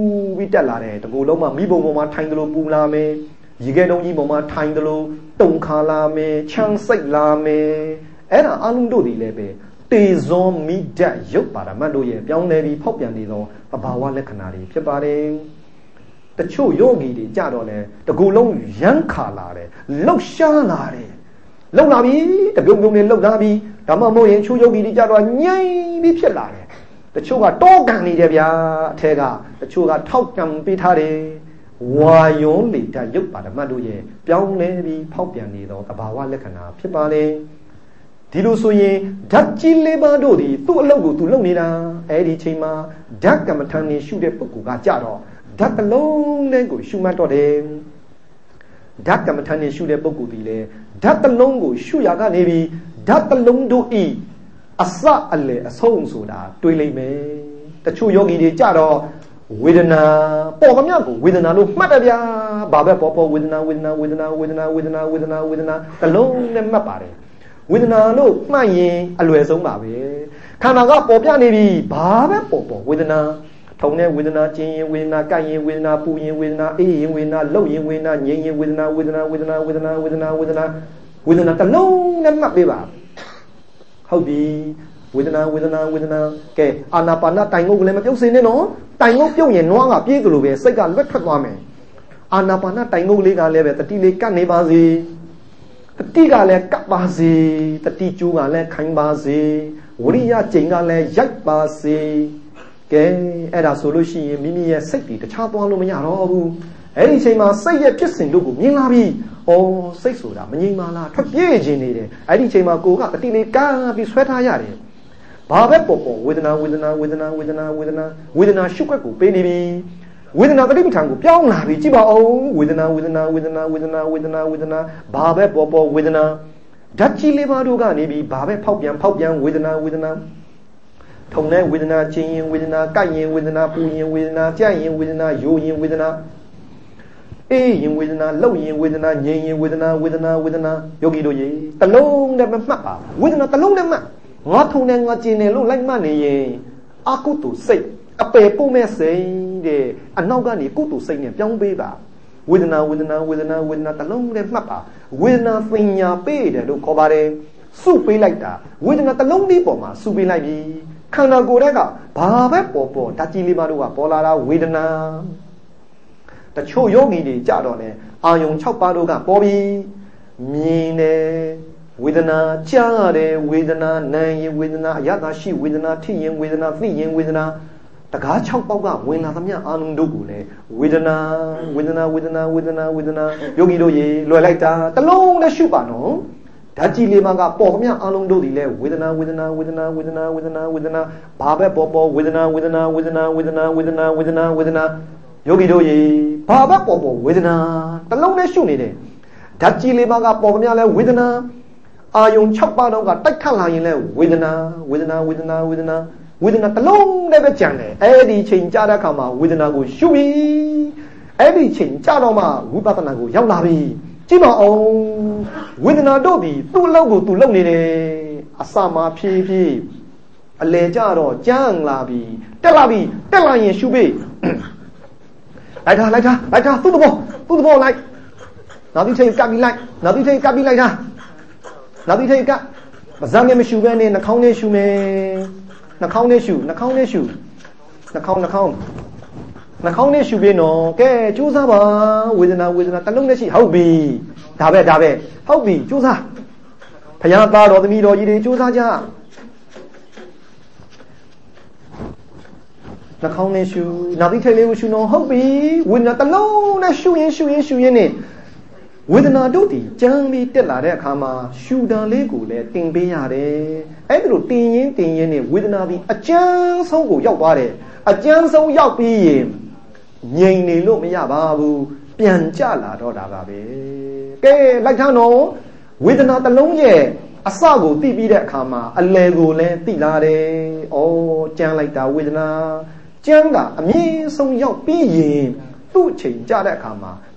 တက်လာတယ်တကူလုံးမှာမိဘုံပေါ်မှာထိုင်တယ်လို့ပူလာမယ်ရေခဲတုံးကြီးပေါ်မှာထိုင်တယ်လို့တုံခါလာမယ်ချမ်းစိတ်လာမယ်အဲ့ဒါအလုံးတို့ဒီလည်းပဲတေဇောမိဓာတ်ရုပ်ပါရမတ်တို့ရဲ့ပြောင်းလဲပြီးဖောက်ပြန်နေသောသဘာဝလက္ခဏာတွေဖြစ်ပါတယ်တချို့ယောဂီတွေကြတော့လေတကူလုံးရမ်းခါလာတယ်လှုပ်ရှားလာတယ်လှုပ်လာပြီတပြုံပြုံနဲ့လှုပ်လာပြီဒါမှမဟုတ်ရင်ချိုးယောဂီတွေကြတော့ညှိုင်းပြီးဖြစ်လာတယ်တချို့ကတောကန်နေတယ်ဗျာအထက်ကတချို့ကထောက်ကံပေးထားတယ်ဝါယောလေဓာတ်ရုပ်ပါရမတ်တို့ရဲ့ပြောင်းလဲပြီးဖောက်ပြန်နေသောသဘာဝလက္ခဏာဖြစ်ပါလေဒီလိုဆိုရင်ဓာတ်ကြီးလေးပါးတို့ဒီသူ့အလုပ်ကိုသူလုပ်နေတာအဲ့ဒီချိန်မှာဓာတ်ကမ္မထံနေရှုတဲ့ပုဂ္ဂိုလ်ကကြတော့ဓာတ်တစ်လုံးနဲ့ကိုရှုမှတ်တော့တယ်ဓာတ်ကမ္မထံနေရှုတဲ့ပုဂ္ဂိုလ်ဒီလေဓာတ်တစ်လုံးကိုရှုရကနေပြီးဓာတ်တစ်လုံးတို့ဤအစအလေအဆုံးဆိုတာတွေးလိုက်မယ်တချို့ယောဂီတွေကြတော့ဝေဒနာပေါ်ကမြတ်ကိုဝေဒနာလို့မှတ်တယ်ဗျာဘာပဲပေါ်ဝေဒနာတစ်လုံးနဲ့မှတ်ပါတယ်ဝေဒနာလို့မှတ်ရင်အလွယ်ဆုံးပါပဲခန္ဓာကပေါ်ပြနေပြီဘာပဲပေါ်ဝေဒနာထုံတဲ့ဝေဒနာကျင်ရင်ဝေဒနာကြိုက်ရင်ဝေဒနာပူရင်ဝေဒနာအေးရင်ဝေဒနာလှုပ်ရင်ဝေဒနာငြိမ်ရင်ဝေဒနာတစ်လုံးနဲ့မှတ်ပေးပါဟုတ်ပြီဝေဒနာကဲအာနာပါနတိုင်ငုတ်ကလည်းမပြုတ်စင်နဲ့နော်တိုင်ငုတ်ပြုတ်ရင်နွားကပြေးကြလို့ပဲစိတ်ကလွတ်ထွက်သွားမယ်အာနာပါနတိုင်ငုတ်လေးကလည်းပဲတတိလေးကတ်နေပါစေတတိကလည်းကပ်ပါစေတတိကျိုးကလည်းခိုင်ပါစေဝရိယကျိန်ကလည်းရိုက်ပါစေကဲအဲ့ဒါဆိုလို့ရှိရင်မိမိရဲ့စိတ်တွေတခြားသွားလို့မရတော့ဘူးအဲ့ဒီအချိန်မှာစိတ်ရဲ့ဖြစ်စဉ်တို့ကိုမြင်လာပြီဩစိတ်ဆိုတာမငြိမ်ပါလားထွက်ပြေးခြင်းနေတယ်အဲ့ဒီအချိန်မှာကိုကတတိလေးကပ်ပြီးဆွဲထားရတယ်ဘာပဲပေါ်ဝေဒနာရှုွက်ကိုပေးနေပြီဝေဒနာတတိပဋ္ဌာန်ကိုပြောင်းလာပြီကြည့်ပါဦးဝေဒနာဘာပဲပေါ်ဝေဒနာဓာတ်ကြီးလေးပါးတို့ကနေပြီးဘာပဲဖောက်ပြန်ဝေဒနာထုံတဲ့ဝေဒနာချင်းရင်ဝေဒနာကြိုက်ရင်ဝေဒနာပူရင်ဝေဒနာကြက်ရင်ဝေဒနာယိုရင်ဝေဒနာအေးရင်ဝေဒနာလှုပ်ရင်ဝေဒနာငြိမ်ရင်ဝေဒနာယောဂီတို့ရေတလုံးနဲ့မှတ်ပါဝေဒနာတလုံးနဲ့မှတ်ငါထုံတယ်ငါကျင်တယ်လို့လိုက်မှတ်နေရင်အကုသိုလ်စိတ်အပယ်ပုံမဲ့စိတ်တဲ့အနောက်ကနေကုသိုလ်စိတ်နဲ့ပြောင်းပေးပါဝေဒနာတလုံးနဲ့မှတ်ပါဝေဒနာပညာပေးတယ်လို့ခေါ်ပါတယ်စုပေးလိုက်တာဝေဒနာတလုံးလေးပေါ်မှာစုပေးလိုက်ပြီခန္ဓာကိုယ်ကဘာပဲပေါ်ဓာတ်ကြီးလေးပါတို့ကပေါ်လာတာဝေဒနာတချို့ယောဂီတွေကြတော့လေအာယုံ6ပါးတို့ကပေါ်ပြီမြင်တယ်ဝေဒနာကြားရတယ်ဝေဒနာနာရင်ဝေဒနာအယတာရှိဝေဒနာထိရင်ဝေဒနာသိရင်ဝေဒနာတကား6ပေါက်ကဝင်လာသမျှအာလုံးတို့ကိုလည်းဝေဒနာယောဂီတို့ရေလွယ်လိုက်တာတလုံးနဲ့ရှုပါနော်ဓာတ်ကြီးလေးပါးကပေါ်သမျှအာလုံးတို့ဒီလည်းဝေဒနာဘာပဲပေါ်ဝေဒနာယောဂီတို့ရေဘာပဲပေါ်ဝေဒနာတလုံးနဲ့ရှုနေတယ်ဓာတ်ကြီးလေးပါးကပေါ်သမျှလဲဝေဒနာအာယုံ6ပါးတော့ကတိုက်ခတ်လာရင်လဲဝေဒနာတလုံးနဲ့ပဲကြံတယ်အဲ့ဒီချိန်ကြာတဲ့အခါမှာဝေဒနာကိုရှုပြီးအဲ့ဒီချိန်ကြာတော့မှဝိပဿနာကိုရောက်လာပြီကြည့်ပါအောင်ဝေဒနာတို့ဒီသူ့အလုပ်ကိုသူလုပ်နေတယ်အစမှာဖြည်းဖြည်းအလဲကြတော့ကြမ်းလာပြီတက်လာရင်ရှုပေးလိုက်တာသူ့သဘောလိုက်နောက်ဒီချိန်ကပ်ပြီးလိုက်တာနောက်ဒီချိန်ကပ်မဇမ်းနဲ့မရှုဘဲနဲ့နှာခေါင်းနဲ့ရှုမယ်နှာခေါင်းနဲ့ရှုပေးနော်ကဲကြိုးစားပါဝေဒနာတလုံးနဲ့ရှိဟုတ်ပြီဒါပဲဟုတ်ပြီကြိုးစားဘုရားသားတော်သမီးတော်ကြီးတွေကြိုးစားကြနှာခေါင်းနဲ့ရှုနောက်ပြီးထိတ်လေးကိုရှုနော်ဟုတ်ပြီဝေဒနာတလုံးနဲ့ရှုရင်နဲ့ဝေဒနာတို့ဒီကြမ်းပြီးတက်လာတဲ့အခါမှာရှူတာလေးကိုလည်းတင်ပေးရတယ်အဲ့ဒါလိုတင်ရင်နဲ့ဝေဒနာပြီးအကျဉ်းဆုံးကိုရောက်သွားတယ်အကျဉ်းဆုံးရောက်ပြီးရင်ငြိမ်နေလို့မရပါဘူးပြန်ကြလာတော့တာပါပဲကဲလိုက်ထားနော်ဝေဒနာတစ်လုံးရဲ့အစကိုသိပြီးတဲ့အခါမှာအလယ်ကိုလည်းသိလာတယ်ဩကြမ်းလိုက်တာဝေဒနာကြမ်းကအမြင့်ဆုံးရောက်ပြီးရင်သူ့ချိန်ကြတဲ့အခါမှာ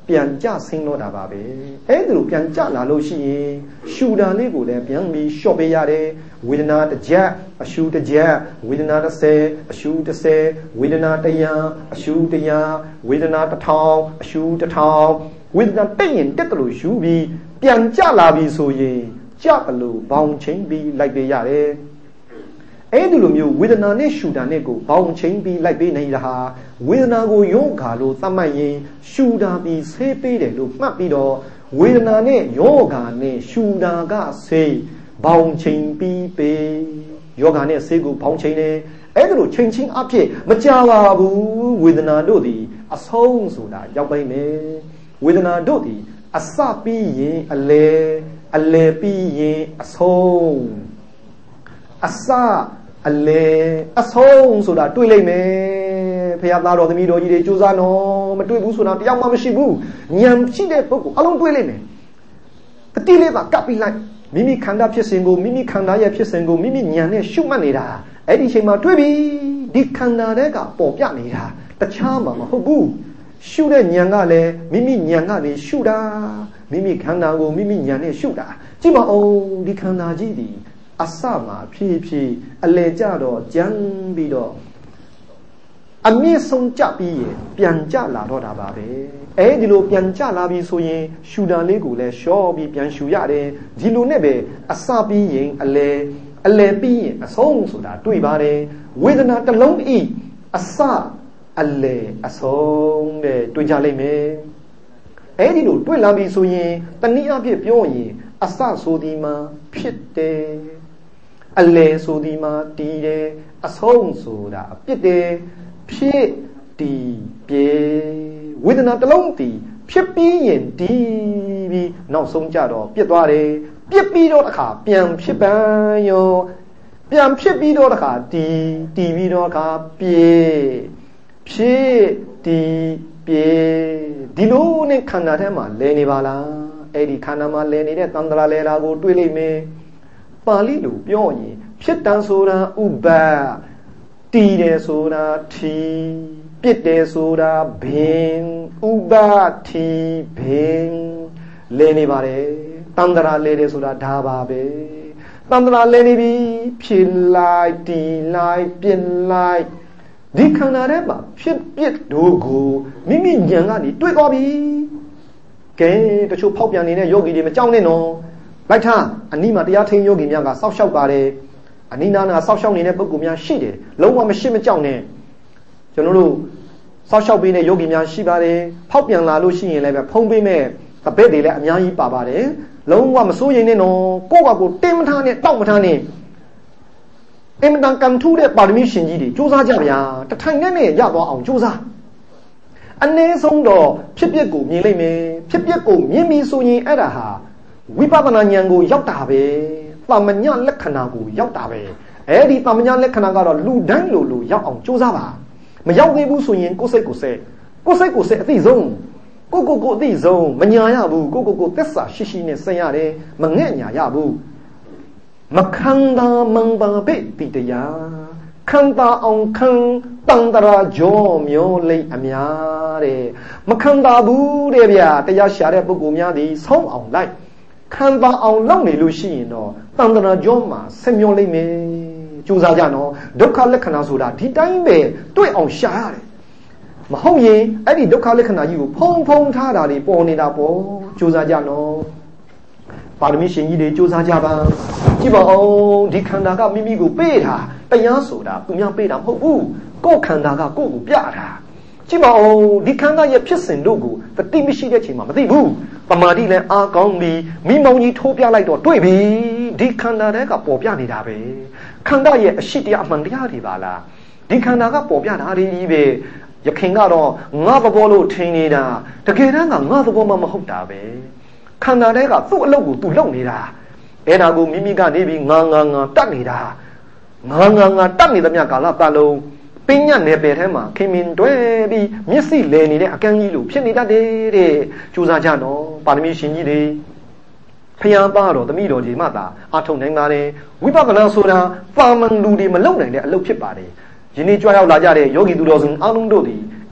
ပြန်ကြဆင်းတော့တာပါပဲအဲ့ဒါလိုပြန်ကြလာလို့ရှိရင်ရှူတာလေးကိုလည်းပြန်ပြီးလျှော့ပေးရတယ်ဝေဒနာတစ်ချက်အရှူတစ်ချက်ဝေဒနာ30အရှူ30ဝေဒနာ100အရှူ100ဝေဒနာ1000အရှူ1000ဝေဒနာတက်ရင်တက်တယ်လို့ရှူပြီးပြန်ကြလာပြီဆိုရင်ကြတယ်လို့ဘောင်ချင်းပြီးလိုက်ပေးရတယ်အဲ့ဒီလိုမျိုးဝေဒနာနဲ့ရှူတာနဲ့ကိုဘောင်ချင်းပြီးလိုက်ပေးနေတာဟာဝေဒနာကိုယောဂါလို့သတ်မှတ်ရင်ရှူတာပြီးဆေးပေးတယ်လို့မှတ်ပြီးတော့ဝေဒနာနဲ့ယောဂါနဲ့ရှူတာကဆေးဘောင်ချင်းပြီးပေးယောဂါနဲ့ဆေးကိုဘောင်ချင်းတယ်အဲ့ဒါလိုချင်းချင်းအဖြစ်မကြပါဘူးဝေဒနာတို့သည်အဆုံးဆိုတာရောက်ပိမယ်ဝေဒနာတို့သည်အစပြီးရင်အလဲပြီးရင်အဆုံးအစအလဲအဆုံးဆိုတာတွေ့လိမ့်မယ်ဖခင်သားတော်သမီးတော်ကြီးတွေကြိုးစားနော်မတွေ့ဘူးဆိုတာတယောက်မှမရှိဘူးဉာဏ်ရှိတဲ့ပုဂ္ဂိုလ်အလုံးတွေ့လိမ့်မယ်တတိလေးပါကပ်ပြီးလိုက်မိမိခန္ဓာဖြစ်စဉ်ကိုမိမိခန္ဓာရဲ့ဖြစ်စဉ်ကိုမိမိဉာဏ်နဲ့ရှုမှတ်နေတာအဲ့ဒီချိန်မှာတွေ့ပြီဒီခန္ဓာတွေကပေါ်ပြနေတာတခြားမှာမဟုတ်ဘူးရှုတဲ့ဉာဏ်ကလည်းမိမိဉာဏ်ကနေရှုတာမိမိခန္ဓာကိုမိမိဉာဏ်နဲ့ရှုတာကြည့်ပါဦးဒီခန္ဓာကြီးဒီအစမှာဖြည်းဖြည်းအလဲကြတော့ကြမ်းပြီးတော့အမြင့်ဆုံးကြပြီးရင်ပြန်ကြလာတော့တာပါပဲအဲဒီလိုပြန်ကြလာပြီဆိုရင်ရှူတာလေးကိုလည်းရှော့ပြီးပြန်ရှူရတယ်ဒီလိုနဲ့ပဲအစပြီးရင်အလဲပြီးရင်အဆုံးဆိုတာတွေ့ပါတယ်ဝေဒနာတစ်လုံးဤအစအလဲအဆုံးတဲ့တွေ့ကြလိမ့်မယ်အဲဒီလိုတွေ့လာပြီဆိုရင်တနည်းအားဖြင့်ပြောရင်အစဆိုဒီမှာဖြစ်တယ်အလဲဆိုဒီမှာတည်တယ်အဆုံးဆိုတာအပြစ်တယ်ဖြစ်တည်ပြေဝေဒနာတစ်လုံးတည်ဖြစ်ပြီးရင်တည်ပြီးနောက်ဆုံးကြတော့ပြစ်သွားတယ်ပြစ်ပြီးတော့တစ်ခါပြန်ဖြစ်ပန်းရောပြန်ဖြစ်ပြီးတော့တစ်ခါတည်ပြီးတော့တစ်ခါပြေဖြစ်တည်ပြေဒီလိုနဲ့ခန္ဓာထဲမှာလဲနေပါလားအဲ့ဒီခန္ဓာမှာလဲနေတဲ့တန္တရာလဲတာကိုတွေ့လိမ့်မယ်ပါဠိလိုပြောရင်ဖြစ်တန်ဆိုတာဥပ္ပတ်တည်တယ်ဆိုတာထီပြစ်တယ်ဆိုတာဘင်ဥပ္ပတ်ထီဘင်လဲနေပါတယ်တန္တရာလဲတယ်ဆိုတာဒါပါပဲတန္တရာလဲနေပြီဖြစ်လိုက်တည်လိုက်ပြစ်လိုက်ဒီခန္ဓာထဲမှာဖြစ်ပြစ်တို့ကိုမိမိဉာဏ်ကနေတွေ့သွားပြီကဲတချို့ဖောက်ပြန်နေတဲ့ယောဂီတွေမကြောက်နဲ့နော်လိုက်ထားအနိမတရားထိန်ယောဂီများကစောက်ရှောက်ပါတယ်အနိနာနာစောက်ရှောက်နေတဲ့ပုဂ္ဂိုလ်များရှိတယ်လုံးဝမရှိမကြောက်နဲ့ကျွန်တော်တို့စောက်ရှောက်ပေးတဲ့ယောဂီများရှိပါတယ်ဖောက်ပြန်လာလို့ရှိရင်လည်းပဲဖုံးပေးမဲ့တပည့်တွေလည်းအများကြီးပါပါတယ်လုံးဝမစိုးရင်နဲ့နော်ကိုယ့်ဘာကိုတင်းမထားနဲ့တောက်မထားနဲ့အင်မတန်ကံထူးတဲ့ပါရမီရှင်ကြီးတွေစူးစမ်းကြဗျာတထိုင်နဲ့ရသွားအောင်စူးစမ်းအနည်းဆုံးတော့ဖြစ်ပျက်ကိုမြင်လိုက်မယ်ဖြစ်ပျက်ကိုမြင်ပြီဆိုရင်အဲ့ဒါဟာဝိပဿနာဉာဏ်ကိုရောက်တာပဲသမညလက္ခဏာကိုရောက်တာပဲအဲ့ဒီသမညလက္ခဏာကတော့လူတိုင်းလိုရောက်အောင်စူးစမ်းပါမရောက်သေးဘူးဆိုရင်ကိုယ်စိတ်ကိုယ်အသိဆုံးကိုအသိဆုံးမညာရဘူးကိုသစ္စာရှိနဲ့ဆင်ရတယ်မငဲ့ညာရဘူးမခန္ဓာမံပါပိတိတရားခန္ဓာအောင်ခံတန်တရာကြောမျိုးလိအများတဲ့မခန္ဓာဘူးတဲ့ဗျာတရားရှာတဲ့ပုဂ္ဂိုလ်များသည်ဆောင်းအောင်လိုက်ခန္ဓာအောင်လုပ်နေလို့ရှိရင်တော့တန်တရာကြောမှာဆက်မျောလိမ့်မယ်ကြိုးစားကြနော်ဒုက္ခလက္ခဏာဆိုတာဒီတိုင်းပဲတွေ့အောင်ရှာရတယ်မဟုတ်ရင်အဲ့ဒီဒုက္ခလက္ခဏာကြီးကိုဖုံထားတာတွေပေါ်နေတာပေါ့ကြိုးစားကြနော်ပါရမီရှင်ကြီးတွေစူးစမ်းကြပါကြည့်ပါဦးဒီခန္ဓာကမိမိကိုပေးတာတရားဆိုတာသူများပေးတာမဟုတ်ဘူးကိုယ်ခန္ဓာကကိုယ့်ကိုပြတာကြည့်ပါဦးဒီခန္ဓာရဲ့ဖြစ်စဉ်တို့ကိုတတိမရှိတဲ့ချိန်မှာမသိဘူးပမာတိလည်းအားကောင်းပြီးမိမောင်ကြီးထိုးပြလိုက်တော့တွေ့ပြီဒီခန္ဓာတွေကပေါ်ပြနေတာပဲခန္ဓာရဲ့အရှိတရားအမှန်တရားတွေပါလားဒီခန္ဓာကပေါ်ပြတာတွေကြီးပဲယခင်ကတော့ငါသဘောလို့ထင်နေတာတကယ်တမ်းကငါသဘောမှမဟုတ်တာပဲခန္ဓာတွေကသူ့အလုပ်ကိုသူလုပ်နေတာအဲ့ဒါကိုမိမိကနေပြီးငါတတ်နေတာငါတတ်နေသမျှကာလပတ်လုံးပညာနယ်ပယ်ထဲမှာခင်မင်တွဲပြီးမျက်စိလဲနေတဲ့အကန့်ကြီးလိုဖြစ်နေတတ်တယ်တဲ့ကြိုးစားကြတော့ပါရမီရှင်ကြီးတွေဖျားပါတော့သမီးတော်ကြီးမှသာအထုံနိုင်ပါတယ်ဝိပဿနာဆိုတာပါမန်လူတွေမလုပ်နိုင်တဲ့အလုပ်ဖြစ်ပါတယ်ယနေ့ကြွရောက်လာကြတဲ့ယောဂီသူတော်စင်အားလုံးတို့သည်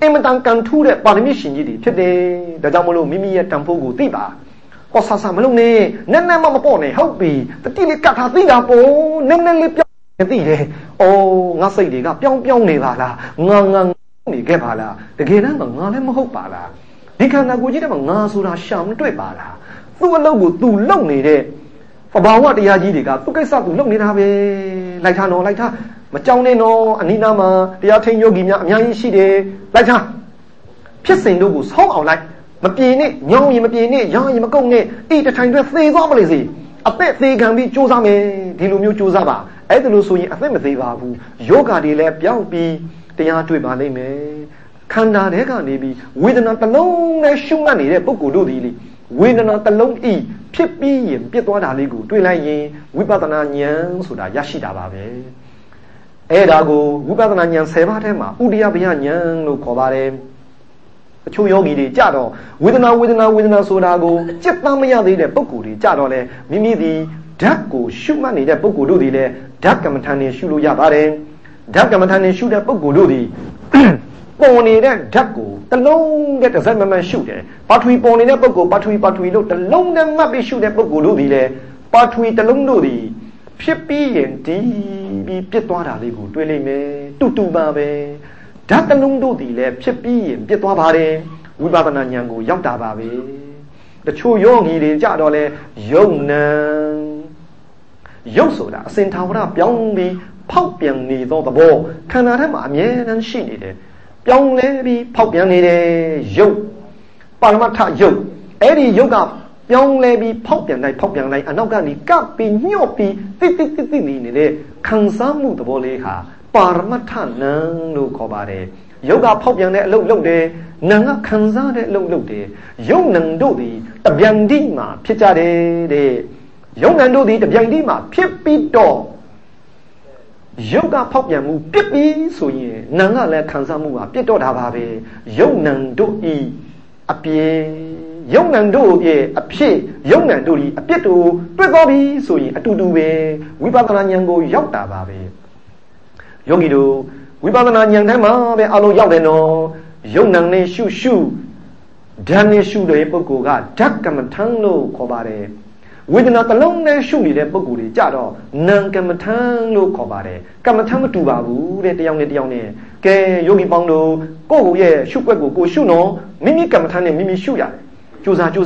အင်မတန်ကန်ထူးတဲ့ပါရမီရှင်ကြီးတွေဖြစ်တယ်ဒါကြောင့်မလို့မိမိရဲ့တန်ဖိုးကိုသိပါဟောဆာဆာမလုပ်နဲ့နက်နက်မပေါ့နဲ့ဟုတ်ပြီတတိလေးကတ်ထားသိတာပေါ့နက်နက်လေးပြောင်းသိတယ်အော်ငါစိတ်တွေကပြောင်းနေပါလားငါနေခဲ့ပါလားတကယ်တမ်းငါလည်းမဟုတ်ပါလားဒီခန္ဓာကိုယ်ကြီးထဲမှာငါဆိုတာရှာမတွေ့ပါလားသူ့အလုပ်ကိုသူလုပ်နေတဲ့ဘဘာဝတရားကြီးတွေကသူ့ကိစ္စသူလုပ်နေတာပဲလိုက်ထားနော်လိုက်ထားမကြောက်နဲ့နော်အနိနာမှာတရားထိန်ယောဂီများအများကြီးရှိတယ်လိုက်ထားဖြစ်စဉ်တို့ကိုဆောင်းအောင်လိုက်မပြေနဲ့ညောင်းရင်မပြေနဲ့ရောင်းရင်မကုန်နဲ့အိတထိုင်တွဲသေသွားမလို့စီအသက်သေခံပြီးစူးစမ်းမယ်ဒီလိုမျိုးစူးစမ်းပါအဲ့ဒါလို့ဆိုရင်အသက်မသေးပါဘူးယောဂတွေလည်းပြောင်းပြီးတရားတွေ့ပါလိမ့်မယ်ခန္ဓာထဲကနေပြီးဝေဒနာတစ်လုံးနဲ့ရှုမှတ်နေတဲ့ပုဂ္ဂိုလ်တို့ဒီလေဝေဒနာတစ်လုံးဤဖြစ်ပြီးရင်ပြစ်သွားတာလေးကိုတွေ့လိုက်ရင်ဝိပဿနာဉာဏ်ဆိုတာရရှိတာပါပဲအဲ့ဒါကိုဝိပဿနာဉာဏ်10ပါးထဲမှာဥဒိယဘယဉာဏ်လို့ခေါ်ပါတယ်အချို့ယောဂီတွေကြတော့ဝေဒနာဆိုတာကိုจิตသားမရသေးတဲ့ပုဂ္ဂိုလ်တွေကြတော့လေမိမိဒီဓာတ်ကိုရှုမှတ်နေတဲ့ပုဂ္ဂိုလ်တို့ဒီလေဓာတ်ကမ္မထာနဲ့ရှုလို့ရပါတယ်ဓာတ်ကမ္မထာနဲ့ရှုတဲ့ပုဂ္ဂိုလ်တို့ဒီပေါ်နေတဲ့ဓာတ်ကိုတလုံးနဲ့တစ်စက်မမှန်ရှုတယ်ပါထွီပေါ်နေတဲ့ပုဂ္ဂိုလ်ပါထွီလို့တလုံးနဲ့မှတ်ပြီးရှုတဲ့ပုဂ္ဂိုလ်တို့ဒီလေပါထွီတလုံးတို့ဒီဖြစ်ပြီးရင်ဒီပြီးပြစ်သွားတာလေးကိုတွေးလိုက်မယ်တူပါပဲဓာတ်တလုံးတို့ဒီလေဖြစ်ပြီးရင်ပြစ်သွားပါတယ်ဝိပဿနာဉာဏ်ကိုရောက်တာပါပဲတချို့ယောဂီတွေကြတော့လေယုံနံရုပ်ဆိုတာအစင်ထာဝရပြောင်းပြီးဖောက်ပြန်နေသောသဘောခန္ဓာထဲမှာအမြဲတမ်းရှိနေတယ်ပြောင်းလဲပြီးဖောက်ပြန်နေတယ်ရုပ်ပါရမတ္ထရုပ်အဲ့ဒီရုပ်ကပြောင်းလဲပြီးဖောက်ပြန်လိုက်အနောက်ကနေကပ်ပြီးညှော့ပြီးတိနေတဲ့ခံစားမှုသဘောလေးဟာပါရမတ္ထနံလို့ခေါ်ပါတယ်ရုပ်ကဖောက်ပြန်တဲ့အလုပ်လုပ်တယ်နံကခံစားတဲ့အလုပ်လုပ်တယ်ရုပ်နံတို့သည်တပြန်တိမှာဖြစ်ကြတယ်တဲ့ရုပ်နံတို့သည်တပြန်တိမှာဖြစ်ပြီးတော့ရုပ်ကဖောက်ပြန်မှုပြစ်ပြီးဆိုရင်နံကလည်းခံစားမှုကပြစ်တော့တာပါပဲရုပ်နံတို့ဤအပြေရုပ်နံတို့ရဲ့အဖြစ်ရုပ်နံတို့ဤအပြစ်တို့တွေ့တော့ပြီဆိုရင်အတူတူပဲဝိပဿနာဉာဏ်ကိုရောက်တာပါပဲယောဂီတို့ဝိပဿနာဉာဏ်ထဲမှာပဲအလုံးရောက်တယ်နော်ရုပ်နံနဲ့ရှုဓာတ်နဲ့ရှုတဲ့ပုဂ္ဂိုလ်ကဓာတ်ကမ္မထံလို့ခေါ်ပါတယ်ဝေဒနာတစ်လုံးနဲ့ရှုနေတဲ့ပုဂ္ဂိုလ်တွေကြတော့နာမ်ကမ္မထံလို့ခေါ်ပါတယ်ကမ္မထံမတူပါဘူးတဲ့တယောက်နဲ့ကဲယောဂီပေါင်းတို့ကိုယ့်ကိုယ်ရဲ့ရှုွက်ကိုကိုရှုနော်မိမိကမ္မထံနဲ့မိမိရှုရတယ်ကြိုးစားကဲ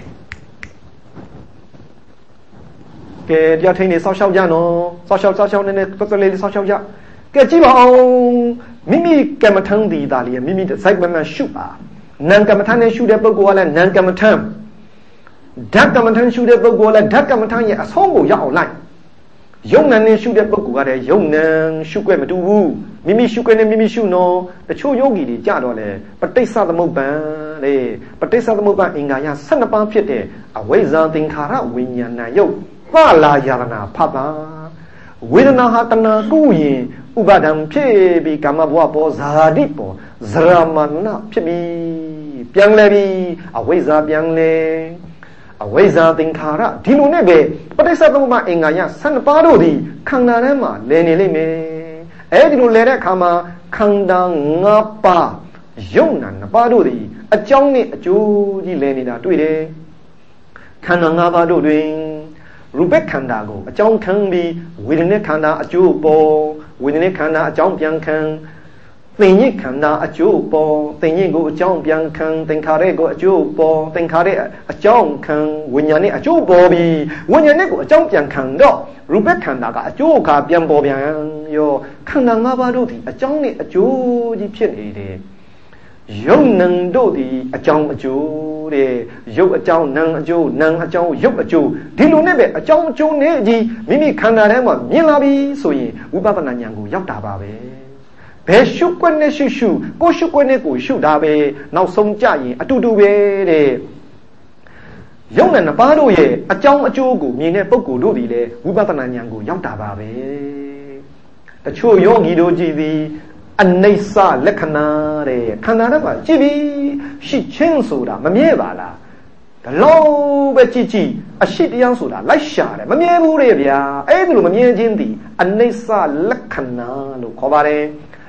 တရားထိန်နေဆောက်ရှောက်ကြနော်ဆောက်ရှောက်နေတော်တော်လေးဆောက်ရှောက်ကြကဲကြည့်ပါအောင်မိမိကမ္မထံဒီသားလေးမိမိစိုက်မှန်ရှုပါနာမ်ကမ္မထံနဲ့ရှုတဲ့ပုဂ္ဂိုလ်ကလည်းနာမ်ကမ္မထံဓာတ်ကမ္မထံရှုတဲ့ပုဂ္ဂိုလ်လည်းဓာတ်ကမ္မထံရဲ့အဆုံးကိုရောက်အောင်လိုက်ယုံနံနဲ့ရှုတဲ့ပုဂ္ဂိုလ်ကလည်းယုံနံရှုွက်မတူဘူးမိမိရှုွက်နဲ့မိမိရှုနော်တချို့ယောဂီတွေကြတော့လေပဋိစ္စသမုပ္ပံလေပဋိစ္စသမုပ္ပံအင်္ဂါရ12ပါးဖြစ်တဲ့အဝိဇ္ဇာသင်္ခါရဝိညာဏယုတ်သလာယရဏဖတ်တာဝေဒနာဟာတဏှာကုရင်ဥပါဒံဖြစ်ပြီးကာမဘဝပေါ်ဇာတိပေါ်ဇရမဏဖြစ်ပြီးပြန်လဲပြီးအဝိဇ္ဇာပြန်လဲအဝိဇ္ဇာသင်္ခါရဒီလိုနဲ့ပဲပဋိစ္စသမုပ္ပါအင်္ဂါရ12ပါးတို့သည်ခန္ဓာထဲမှာလည်နေလိမ့်မယ်အဲဒီလိုလည်တဲ့အခါမှာခန္ဓာ5ပါးယုံနာ2ပါးတို့သည်အကြောင်းနဲ့အကျိုးကြီးလည်နေတာတွေ့တယ်ခန္ဓာ5ပါးတို့တွင်ရူပခန္ဓာကိုအကြောင်းခံပြီးဝေဒနာခန္ဓာအကျိုးပေါ်ဝေဒနာခန္ဓာအကြောင်းပြန်ခံသင်္ညစ်ခန္ဓာအကျိုးပေါ်သင်္ညစ်ကိုအကြောင်းပြန်ခံသင်္ခါရကိုအကျိုးပေါ်သင်္ခါရအကြောင်းခံဝိညာဉ်နဲ့အကျိုးပေါ်ပြီးဝိညာဉ်နဲ့ကိုအကြောင်းပြန်ခံတော့ရူပခန္ဓာကအကျိုးကပြန်ပေါ်ပြန်ရောခန္ဓာ၅ပါးတို့သည်အကြောင်းနဲ့အကျိုးကြီးဖြစ်နေတယ်ယုံနံတို့သည်အကြောင်းအကျိုးတဲ့ယုတ်အကြောင်းနံအကျိုးနံအကြောင်းယုတ်အကျိုးဒီလိုနဲ့ပဲအကြောင်းအကျိုးနဲ့ကြီးမိမိခန္ဓာထဲမှာမြင်လာပြီဆိုရင်ဝိပဿနာဉာဏ်ကိုရောက်တာပါပဲဘယ်ရှုွက်နဲ့ရှုကိုရှုွက်နဲ့ကိုရှုတာပဲနောက်ဆုံးကြရင်အတူတူပဲတဲ့ယုံနံ2ပါးတို့ရဲ့အကြောင်းအကျိုးကိုမြင်တဲ့ပုဂ္ဂိုလ်တို့သည်လည်းဝိပဿနာဉာဏ်ကိုရောက်တာပါပဲတချို့ယောဂီတို့ကြည်သည်အနိစ္စလက္ခဏာတဲ့ခန္ဓာထဲမှာကြည့်ပြီးရှိချင်းဆိုတာမမြဲပါလားဒါလုံးပဲကြည့်အရှိတရားဆိုတာလိုက်ရှာတယ်မမြဲဘူးတဲ့ဗျာအဲ့ဒီလိုမမြဲခြင်းသည်အနိစ္စလက္ခဏာလို့ခေါ်ပါတယ်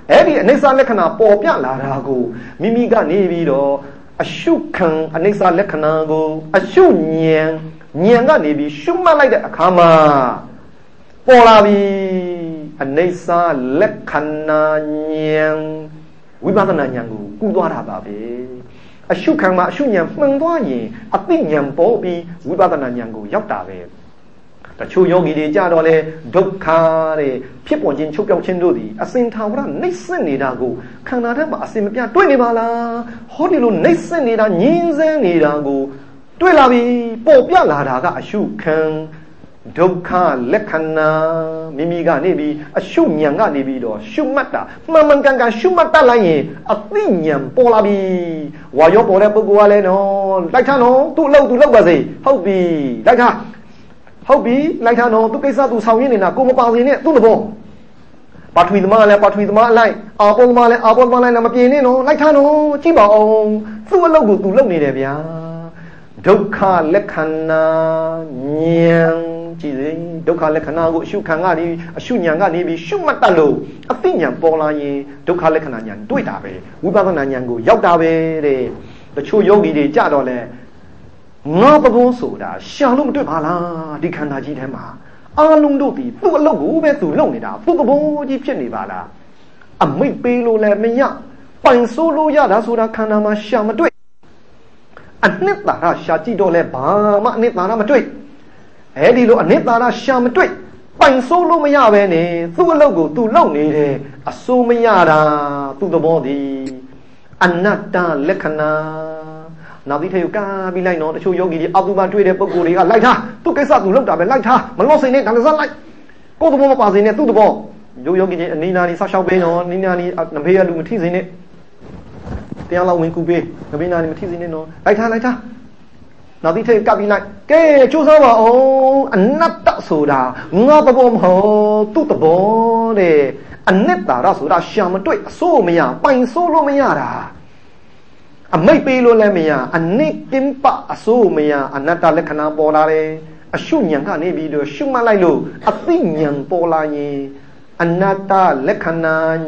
Eddie Anessa Lekana, Popia Larago, Mimiga Nevido, a shoe can Anessa Lekanago, a shoe Nyang, Nyanga Nevi, Shuma like a Kama, Polavi, Anessa Lekana Nyang, Wibana Nyangu, Udwara Babe. A shoe can ma shoe yam Mangwani, a thing yam Bobby, Wibana Nyangu, Yaptabe. The Chu Yogi de Jadole, Dokare, people in Chukau Chendudi, a Saint Tower, Nissen Nidago, Canada, a Simia, Twinibala, Hodilu Nissen Nida, Ninzen Nidago, Twilavi, Popia Ladaga, a shoe can, Doka, Lekana, Mimiga Nebi, a shoe Yanga Nebido, Shumata, Mamanganga, Shumata Lai, a thing yam Polabi, Wayopo Bugualeno, Latano, too low to Logazi, Hobby, Laka. Hobby, like I know, to case out to Saudi in a Kuma in it, to the ball. But with Mala, like, Apple Mala, Namapino, like I know, Chiba, through a logo to Lomidavia. Doka Lekana, Nyang, Chizi, Doka Lekana, Shukangani, a Shunyangani, Shumatalo, a Finyam Polani, Doka Lekanyan, do it away. Ubavananyango, Yaudawe, the Chu Yogi de Jadole. Nobable soda, Shalom de Bala, the Kanajitema, Alundoti, through a logo, through Lonida, through the body Penibala. A make pelo let me ya, Pine solo yada soda Kanama Shamadui. And Nipara Shatido le Bama Nipara Madui. Edilo and Nipara Shamadui. Pine solo Mayavene, through a logo, too lonely, a so mayada, through the body. Anata Lekana. Now the Tayuka be like no, the show yogi, Abuba to the Poguri, like her, took us up to look up and like her, Malos in it, and the sunlight. Go to Mopa in it to the ball. Do yogi and Nina is Sasha Beno, Nina at Nabea Lumatis in it. They allow Winkube, Nabina Lumatis in it, no, like her, like her. Now the Tayuka be like, Gay, choose over, oh, and not that soda, not a bomb hole, to the body, and net that soda, sham to it, so mea, pine solo meara. A may be Lolemia, a nick timpa, a so mea, a nata lecana bolare, a shunyanga nebi, a shumalailo, a thing young polani, a nata lecana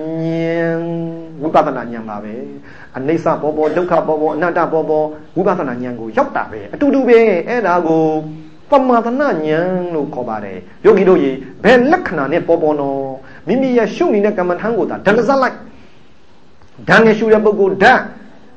yang, Wubatan Yamabe, a Nesa Bobo, Doka Bobo, Nata Bobo, Wubatan Yango, Yotabe, a Tudube, Edago, Pamatana Yang, no Kobare, Yogi Doye, Ben Lecana ne Bobono, Mimi a shumi nekaman hangoda, Dangazalak, Danga Shudabogo, da.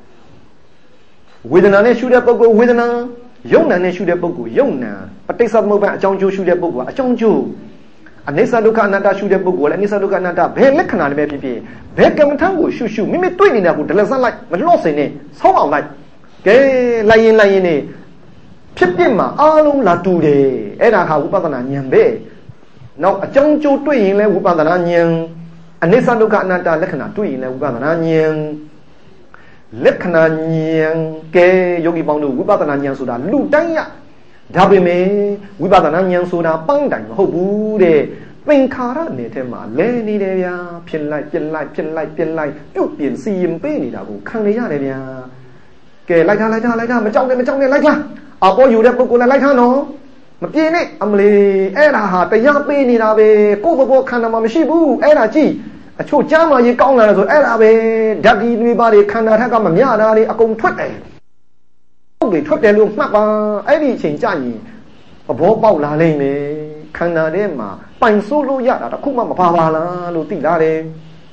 With an Aneshudabogo, with an Yona Neshudabogo, Yona, a taste of Moba, a Jonjo Shudabogo, a Jonjo. Anessa Luka Nata Shudabogo, and Nessa Luka Nata, Belekana, baby, Bekamantango, Shushu, Mimi twinning up with the lesson like, but lost in it, so like, Gay, lying, Pipima, Alum Latude, Eda Hubatan Yambe. Now a Jonjo twin, Wubatan Yang, Anessa Luka Nata, Lekana twin, Wubatan Yang. Lekana Nyang, Ke Yogi Bondo, Wubatan Yang Suda, Ludaya, Dabime, Wubatan Yang Suda, Bandang, Hobude, Vinkara Netema, Lenny Devia, Pin light, you can see him penny double, Kania Devia. Ke like her, Majong, like her. A boy you never go like her, no? Mapine, Amli, Era, the young penny Nabe, Kobo Kanama Shibu, Era G. A true Jama, you call her to Arabe, Daddy, anybody cannot have a Miana, a come twit. Only twit the look mappa, any change Jani. A bob la lane, Canadema, Pine solo yada, Kuma Pala, Lutilare.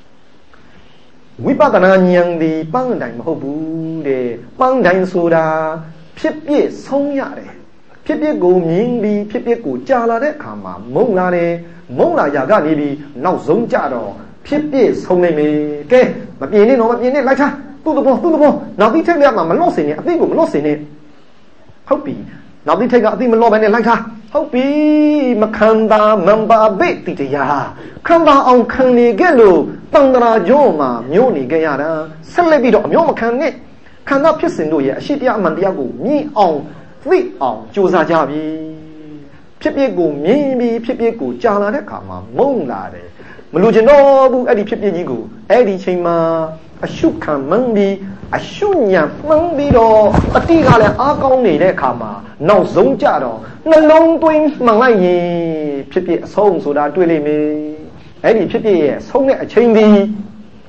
We bought an onion, the Bandang Hobu, the Bandang soda, Pipie, Song Yare. Pipie go mean be Pipie go Jala de Kama, Molare, Mola Yagani, now Zone Jado. Pipie, so me, okay, but you know what you need like her. To the ball. Now we take out my loss in it. I think I'm lost in it. Hopi. Now we take out the Malov and like her. Hopi, Makanda, Mamba, Betty, ya. Kamba on Kani Gelo, Pandra Joma, Muni Gayada, Celebido, Yomakane. Cannot piss in Doya, Shitia Mandiago, me on, 3 on, Josa Javi. Pipie go, maybe Pipie go, Jala de Kama, Monlade. Malujano, Eddie Pipigo, Eddie Chima, a Shuka Mumbi, a Shunya Mumbido, a Tigale Agoni de Kama, no Zonjado, no long twin Malay, Pipi song so that really me, Eddie Pipi, song a chambi,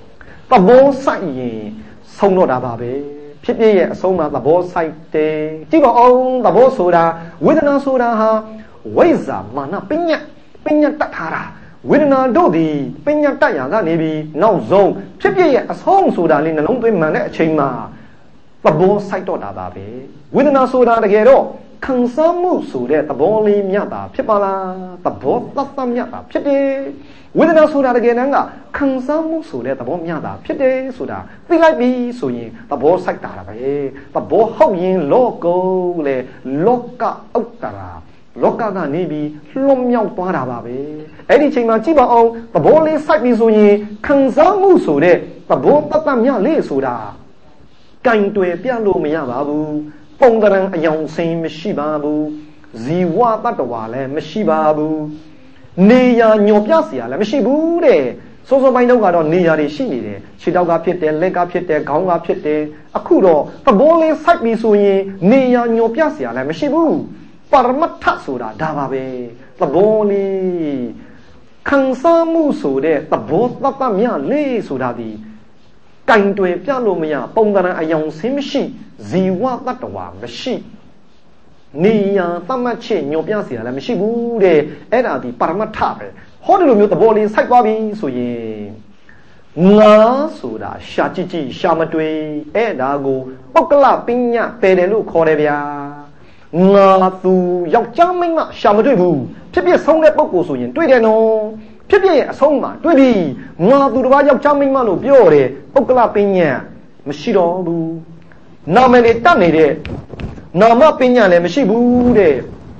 သဘောစိုက်ရင်ဆုံးတော့တာပါပဲဖြစ်ဖြစ်ရဲ့အဆုံးမှာသဘောစိုက်တယ်ကြည့်ပါအောင်သဘောဆိုတာဝေဒနာဆိုတာဟာဝိဇ္ဇာမာနပညာတတ်ထားတာဝေဒနာတို့သည်ပညာတတ်ရာကနေပြီးနောက်ဆုံးဖြစ်ဖြစ်ရဲ့အဆုံးဆိုတာလေးနှလုံးသွင်းမှန်တဲ့အချိန်မှာသဘောစိုက်တော့တာပါပဲဝေဒနာဆိုတာတကယ်တော့ခံစားမှုဆိုတဲ့သဘောလေးမြတ်တာဖြစ်ပါလားသဘောတတ်မြတ်တာဖြစ်တယ်ဝေဒနာဆိုတာတကယ်တမ်းကခံစားမှုဆိုတဲ့သဘောမြတ်တာဖြစ်တယ်ဆိုတာသိလိုက်ပြီဆိုရင်သဘောစိုက်တာပဲသဘောဟုတ်ရင်လောကုလေလောကဥတ္တရာလောကကနေပြီးလွန်မြောက်သွားတာပါပဲအဲ့ဒီချိန်မှာကြည့်ပါအောင်သဘောလေးစိုက်ပြီဆိုရင်ခံစားမှုဆိုတဲ့သဘောတတ်မြတ်လေးဆိုတာကင်တွယ်ပြလို့မရပါဘူးပုံတရံအယောင်စိမ်းမရှိပါဘူးဇီဝတတ္တဝါလည်းမရှိပါဘူးနေရညော်ပြเสียလည်းမရှိဘူးတဲ့စိုးစိုးပိုင်းတော့ကတော့နေရတွေရှိနေတယ်ခြေထောက်ကဖြစ်တယ်လက်ကဖြစ်တယ်ခေါင်းကဖြစ်တယ်အခုတော့သဘောလေးစိုက်ပြီဆိုရင်နေရညော်ပြเสียလည်းမရှိဘူးပရမတ္ထဆိုတာဒါပါပဲသဘောလေးခံစားမှုဆိုတဲ့သဘောတတ်မြလေးဆိုတာဒီကင်တွယ်ပြလို့မရပုံသဏ္ဍာန်အယောင်ဆင်းမရှိဇီဝတတ္တဝါမရှိနေရသတ်မှတ်ချက်ညွန်ပြเสียလည်းမရှိဘူးတဲ့အဲ့ဒါဒီပရမတ္ထပဲဟောဒီလိုမျိုးသဘောလေးစိုက်သွားပြီဆိုရင်ငါဆိုတာရှာကြည့်ရှာမတွေ့အဲ့ဒါကိုပုဂ္ဂလပညာပယ်တယ်လို့ခေါ်တယ်ဗျာငါသူယောက်ျားမိန်းမရှာမတွေ့ဘူးဖြစ်ဖြစ်ဆုံးတဲ့ပုဂ္ဂိုလ်ဆိုရင်တွေ့တယ်နော်ဖြစ်ဖြစ်ရဲ့အဆုံးမှာတွေ့ပြီငါသူတစ်ပါးယောက်ျားမိန်းမလို့ပြောတယ်ပုဂ္ဂလပညာမရှိတော့ဘူးနာမည်လေးတတ်နေတဲ့နာမပညာလည်းမရှိဘူးတဲ့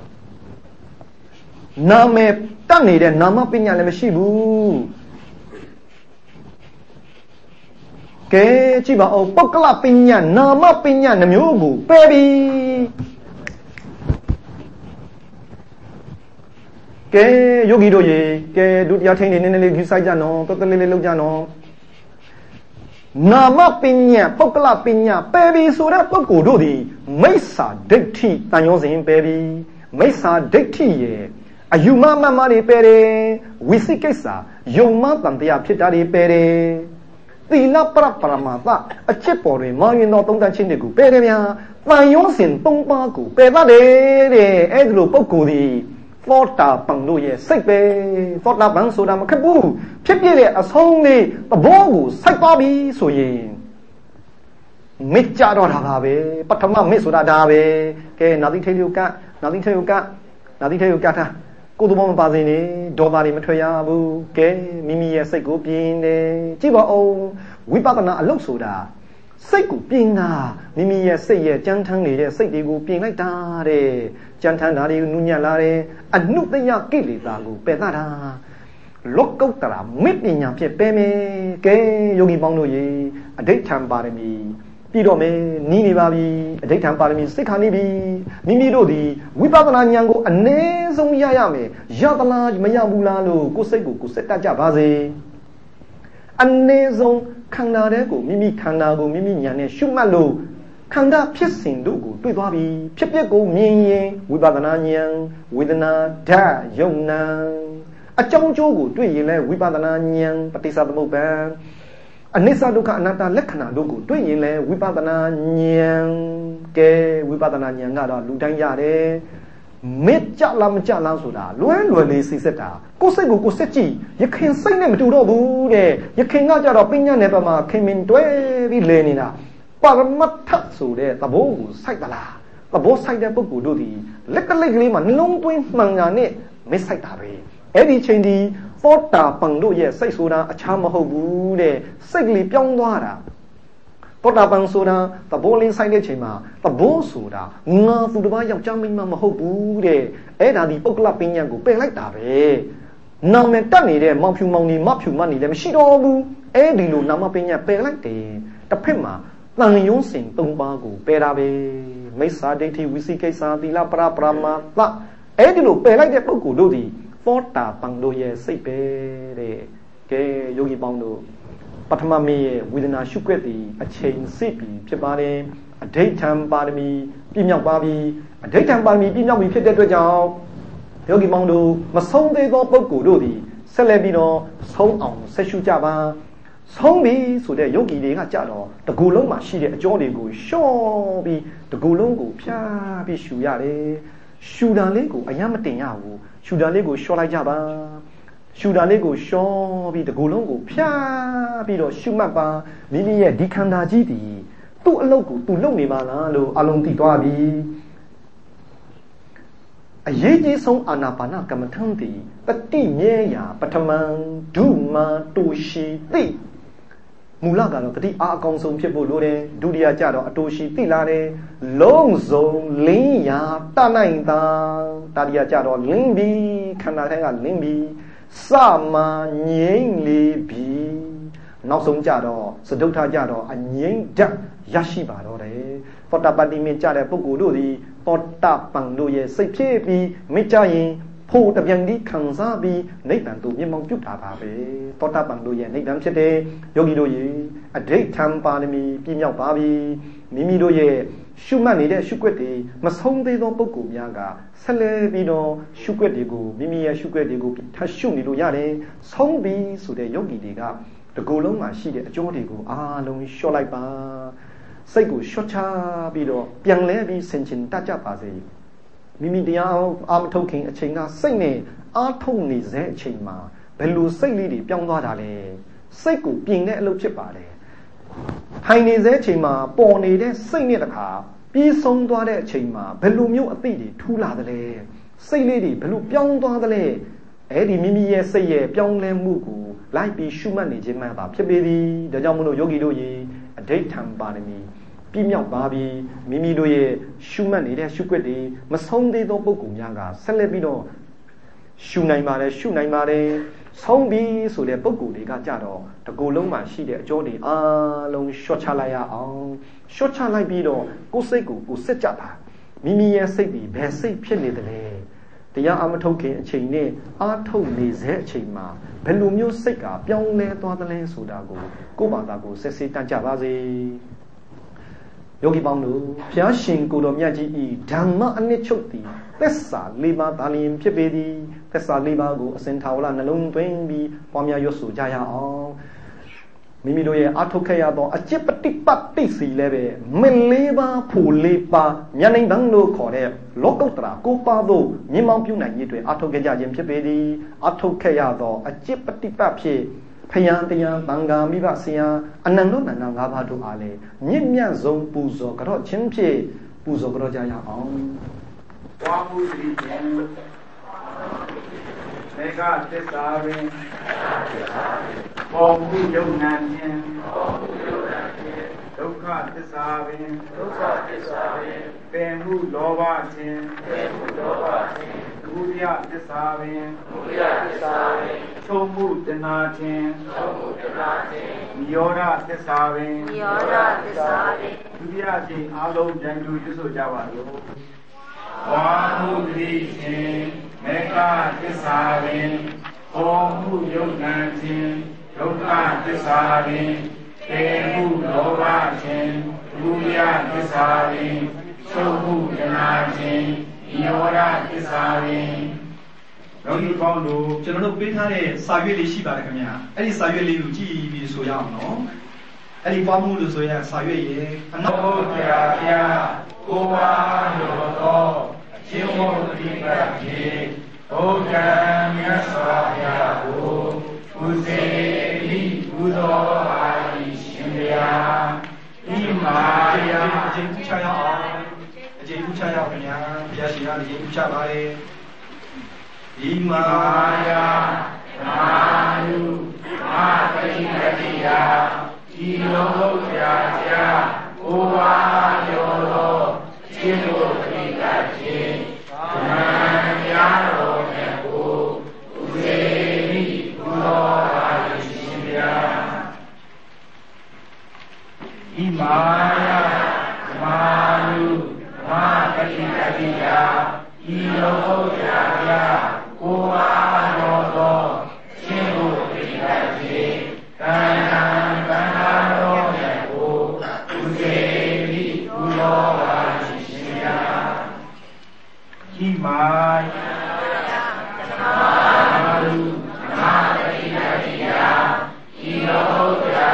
နာမည်တတ်နေတဲ့နာမပညာလည်းမရှိဘူးကဲကြည့်ပါဦးပုဂ္ဂလပညာနာမပညာနှမျိုးကိုပယ်ပြီကဲယောဂီတို့ရေကဲဒုတိယထိန်နေနည်းနည်းလေးယူဆိုင်ကြနော်တော်တော်လေးလေးလုပ်ကြနော်နာမပညာပုဂ္ဂလပညာပယ်ပြီဆိုတဲ့ပုဂ္ဂိုလ်တို့သည်မိစ္ဆာဒိဋ္ဌိတန်ရောစဉ်ပယ်ပြီမိစ္ဆာဒိဋ္ဌိရဲ့အယူမမတွေပယ်တယ်ဝိသိကိစ္စယုံမတန်တရားဖြစ်တာတွေပယ်တယ်သီလပရပရမသအချစ်ပေါ်တွင်မောင်ရင်တော်သုံးသပ်ခြင်းတွေကိုပယ်တယ်ဗျာတန်ရောစဉ်၃ပါးကိုပယ်တတ်တယ်တဲ့အဲ့ဒီလိုပုဂ္ဂိုလ်သည်သောတာပန်တို့ရဲ့စိတ်ပဲသောတာပန်ဆိုတာမခက်ဘူးဖြစ်ပြတဲ့အဆုံးလေးသဘောကိုစိုက်သွားပြီဆိုရင်မေ့ကြတော့တာပါပဲပထမမေ့ဆိုတာဒါပဲကဲနာသီထေယုကနာသီထေယုကထားကိုယ်သဘောမပါစေနဲ့ဒေါသတွေမထွက်ရဘူးကဲမိမိရဲ့စိတ်ကိုပြင်းတယ်ကြည့်ပါဦးဝိပဿနာအလုပ်ဆိုတာစိတ်ကိုပြင်တာမိမိရဲ့စိတ်ရဲ့ကြမ်းထမ်းနေတဲ့စိတ်တွေကိုပြင်လိုက်တာတဲ့ကြမ်းထမ်းတာတွေကိုနုညံ့လာတယ်အနုတ္တယကိလေသာကိုပယ်သတာလောကုတ္တရာမေပညာဖြင့်ပယ်မယ်ကဲယောဂီပေါင်းတို့ရေအဋိဋ္ဌံပါရမီပြီးတော့မယ်နီးနေပါပြီအဋိဋ္ဌံပါရမီစိတ်ခါနေပြီမိမိတို့ဒီဝိပဿနာဉာဏ်ကိုအ ਨੇ ဆုံးရမယ်ရသလားမရဘူးလားလို့ကိုယ်စိတ်ကိုစက်တတ်ကြပါစေအ ਨੇ ဆုံးခန္ဓာတဲ့ကိုမိမိခန္ဓာကိုမိမိဉာဏ်နဲ့ရှုမှတ်လို့ခန္ဓာဖြစ်စဉ်တို့ကိုတွေ့သွားပြီဖြစ်ပျက်ကိုမြင်ရင်ဝိပဿနာဉာဏ်ဝေဒနာဓာတ်ယုံနာအကြောင်းကျိုးကိုတွေ့ရင်လည်းဝိပဿနာဉာဏ်ပฏิစ္ဆသမုပ္ပါအနိစ္စဒုက္ခအနတ္တလက္ခဏာတို့ကိုတွေ့ရင်လည်းဝိပဿနာဉာဏ်ကဲဝိပဿနာဉာဏ်ကတော့လူတိုင်းရတယ်မေ့ကြလားမကြလားဆိုတာလွယ်လေးစိတ်ဆက်တာကိုယ်စိတ်ကိုကိုယ်ဆက်ကြည့်ရခင်စိတ်နဲ့မတူတော့ဘူးတဲ့ရခင်ကကြတော့ပညာနယ်ပမှာခင်မင်တွဲပြီးလဲနေတာပရမတ္ထဆိုတဲ့သဘောကိုစိုက်သလားသဘောစိုက်တဲ့ပုဂ္ဂိုလ်တို့ဒီလက်ကလေးကလေးမှာနှလုံးသွင်းမှန်ကန်နဲ့မစိုက်တာပဲအဲ့ဒီချိန်ဒီသောတာပန်တို့ရဲ့စိတ်ဆိုတာအခြားမဟုတ်ဘူးတဲ့စိတ်ကလေးပြောင်းသွားတာသောတာပန်ဆိုတာသဘောလေးဆိုင်တဲ့ချိန်မှာသဘောဆိုတာငါသူတစ်ပါးယောက်ျားမိန်းမမဟုတ်ဘူးတဲ့အဲ့ဒါဒီပုဂ္ဂလပညာကိုပယ်လိုက်တာပဲနာမည်တက်နေတဲ့မောင်ဖြူမောင်နေမဖြူမနေလည်းမရှိတော့ဘူးအဲ့ဒီလိုနာမပညာပယ်လိုက်တယ်တစ်ဖက်မှာတန်ရုံးစဉ်၃ပါးကိုပယ်တာပဲမိစ္ဆာဒိဋ္ဌိဝိသိကိစ္စသီလပရပရမသအဲ့ဒီလိုပယ်လိုက်တဲ့ပုဂ္ဂိုလ်တို့ဒီသောတာပန်တို့ရဲ့စိတ်ပဲတဲ့ကဲယောဂီပေါင်းတို့ပထမမေရဲ့ဝေဒနာရှုွက်သည်အချိန်စစ်ပြီးဖြစ်ပါတယ်အဋိဋ္ဌံပါရမီပြည့်မြောက်ပါပြီအဋိဋ္ဌံပါရမီပြည့်မြောက်ပြီဖြစ်တဲ့အတွက်ကြောင့်ယောဂီပေါင်းတို့မဆုံးသေးသောပုဂ္ဂိုလ်တို့သည်ဆက်လက်ပြီးတော့ဆုံးအောင်ဆက်ရှုကြပါဆောင်းပြီးဆိုတဲ့ယောဂီတွေကကြတော့တကူလုံးမှာရှိတဲ့အကြောတွေကိုရှော့ပြီးတကူလုံးကိုဖြားပြီးရှူရတယ်ရှူတာလေးကိုအယမ်းမတင်ရဘူးရှူတာလေးကိုရှော့လိုက်ကြပါရှူတာလေးကိုရှော့ပြီးတကူလုံးကိုဖြားပြီးတော့ရှုမှတ်ပါမိမိရဲ့ဒီခန္ဓာကြီးတည်သူ့အလုပ်ကိုသူလုပ်နေပါလားလို့အလုံးသိသွားပြီအရေးကြီးဆုံးအာနာပါနကမ္မထံတည်တတိမြဲရာပထမံဒုမာတူရှိသိမူလကတော့တတိအားအကောင်ဆုံးဖြစ်ဖို့လိုတယ်ဒုတိယကျတော့အတူရှိသိလာတယ်လုံးစုံလင်းရာတနိုင်တာတတိယကျတော့လင်းပြီခန္ဓာထဲကလင်းပြီစမငြိမ့်လေပြီနောက်ဆုံးကြတော့စဒုဋ္ဌကြတော့အငြိမ့်ဓာတ်ရရှိပါတော့တယ်သောတာပတ္တိမင်းကြတဲ့ပုဂ္ဂိုလ်တို့သည်သောတာပန်တို့ရဲ့စိတ်ဖြစ်ပြီးမိကြရင်ဖို့တပြန်ဒီခံစားပြီးနိဗ္ဗာန်သို့မြတ်မောင်ပြုတာပါပဲသောတာပန်တို့ရဲ့နိဗ္ဗာန်ဖြစ်တဲ့ယောဂီတို့ရဲ့အဋိဋ္ဌံပါရမီပြည့်မြောက်ပါပြီမိမိတို့ရဲ့ရှုမှတ်နေတဲ့ရှုွက်တွေမဆုံးသေးသောပုဂ္ဂိုလ်များကဆက်လက်ပြီးတော့ရှုွက်တွေကိုမိမိရဲ့ရှုွက်တွေကိုထပ်ရှုနေလို့ရတယ်ဆုံးပြီးဆိုတဲ့ယောဂီတွေကတကူလုံးမှာရှိတဲ့အကျိုးတွေကိုအားလုံးလျှော့လိုက်ပါစိတ်ကိုလျှော့ချပြီးတော့ပြန်လဲပြီးဆင်ခြင်တတ်ကြပါစေမိမိတရားအာမထုတ်ခင်အချိန်ကစိတ်နဲ့အားထုတ်နေစေအချိန်မှာဘယ်လိုစိတ်လေးတွေပြောင်းသွားတာလဲစိတ်ကိုပြင်တဲ့အလုပ်ဖြစ်ပါတယ်ထိုင်နေစေအချိန်မှာပေါ်နေတဲ့စိတ်နဲ့တခါပြီးဆုံးသွားတဲ့အချိန်မှာဘယ်လိုမျိုးအသိတွေထူးလာသလဲစိတ်လေးတွေဘယ်လိုပြောင်းသွားသလဲအဲ့ဒီမိမိရဲ့စိတ်ရဲ့ပြောင်းလဲမှုကိုလိုက်ပြီးရှုမှတ်နေခြင်းမှသာဖြစ်ပေသည်ဒါကြောင့်မလို့ယောဂီတို့ရေအဋိဋ္ဌံပါရမီပြည့်မြောက်ပါပြီမိမိတို့ရဲ့ရှုမှတ်နေတဲ့ရှုွက်တွေမဆုံးသေးသောပုဂ္ဂိုလ်များကဆက်လက်ပြီးတော့ရှုနိုင်ပါတယ်ရှုနိုင်ပါတယ်ဆုံးပြီဆိုတဲ့ပုဂ္ဂိုလ်တွေကကြတော့တကူလုံးမှာရှိတဲ့အကျိုးတွေအားလုံးရှော့ချလိုက်ရအောင်ရှော့ချလိုက်ပြီးတော့ကိုယ်စိတ်ကိုကိုယ်စစ်ကြပါမိမိရဲ့စိတ်ဒီဘယ်စိတ်ဖြစ်နေတယ်လဲတရားအမထုတ်ခင်အချိန်နဲ့အားထုတ်နေစေအချိန်မှာဘယ်လိုမျိုးစိတ်ကပြောင်းလဲသွားသလဲဆိုတာကိုကိုယ့်ဘာသာကိုစစ်ဆေးတတ်ကြပါစေယောဂီပေါင်းတို့ဘုရားရှင်ကိုတော်မြတ်ကြီးဤဓမ္မအနှစ်ချုပ်သည်သစ္စာ၄ပါးသာလျှင်ဖြစ်ပေသည်သစ္စာ၄ပါးကိုအစဉ်ထာဝရနှလုံးသွင်းပြီးပွားများရွတ်ဆိုကြရအောင်မိမိတို့ရဲ့အထုတ်ခဲ့ရသောအจิตပฏิပတ်တိစီလည်းပဲမင်း၄ပါးဖို့၄ပါးဉာဏ်ဉာဏ်လို့ခေါ်တဲ့လောကုတ္တရာကိုပါသောမြင်မောင်ပြုနိုင်ရေးတွေအထုတ်ခဲ့ကြခြင်းဖြစ်ပေသည်အထုတ်ခဲ့ရသောအจิตပฏิပတ်ဖြင့်ဖယံတရားတန်ခါမိဘဆရာအနန္တနန္ဒ၅ပါးတို့အားလည်းမြင့်မြတ်ဆုံးပူဇော်ကြော့ခြင်းဖြင့်ပူဇော်ကြော့ကြရအောင်ဝါမှုတိခြင်းမေဃသစ္စာပင်ပေါ်မှုယုံနာခြင်းဒုက္ခသစ္စာပင်ပင်မှုလောဘခြင်းဒုတိယသစ္စာပင်ချုပ်မှုတဏှာခြင်းနိရောဓသစ္စာပင်ဒုတိယအချိန်အလုံးဉာဏ်တူရွတ်ဆိုကြပါလို့ဝါမှုတိခြင်းမေဃသစ္စာပင်ပေါ်မှုယုံနာခြင်းဒုက္ခသစ္စာပင်ပေမှုလောဘခြင်းဒုတိယသစ္စာပင်ချုပ်မှုတဏှာခြင်းနိရောဓသစ္စာပင်ယောဂီပေါင်းတို့ကျွန်တော်တို့ပေးထားတဲ့စာရွက်လေးရှိပါတယ်ခင်ဗျာအဲ့ဒီစာရွက်လေးကိုကြည့်ပြီးဆိုရအောင်နော်အဲ့ဒီပွားမှုလို့ဆိုရစာရွက်ရဲ့အနောက်ဘုရားဖျားကိုဝါလို့တော့အချင်းမို့ဒီပတ်ကြီးဘုရားမြတ်စွာဘုရားကိုကုစေလိကုသောအာရိရှင်ဘုရားဒီမာယာအကျဉ်းချရအောင်အကျဉ်းချရအောင်ခင်ဗျာဘုရားရှင်ကအကျဉ်းချပါလေဒီမာယာမာနုမာတိတတိယဒီလောကရာဇာဘုရားရောတော်ရှင်တို့ခိကခြင်းဓမ္မညာတော်နဲ့ကိုဥစေမိဘုရောအာရှင်ဗျာဒီမာယာမာနုမာတိတတိယဒီလောကရာဇာဘုရားရောတော်ရှင်တို့ခိကခြင်းကံကံကံတော်နဲ့ကိုဥစေမိဘုရောအာရှင်ဗျာဒီမာယာမာနုမာတိတတိယဒီလောကရာ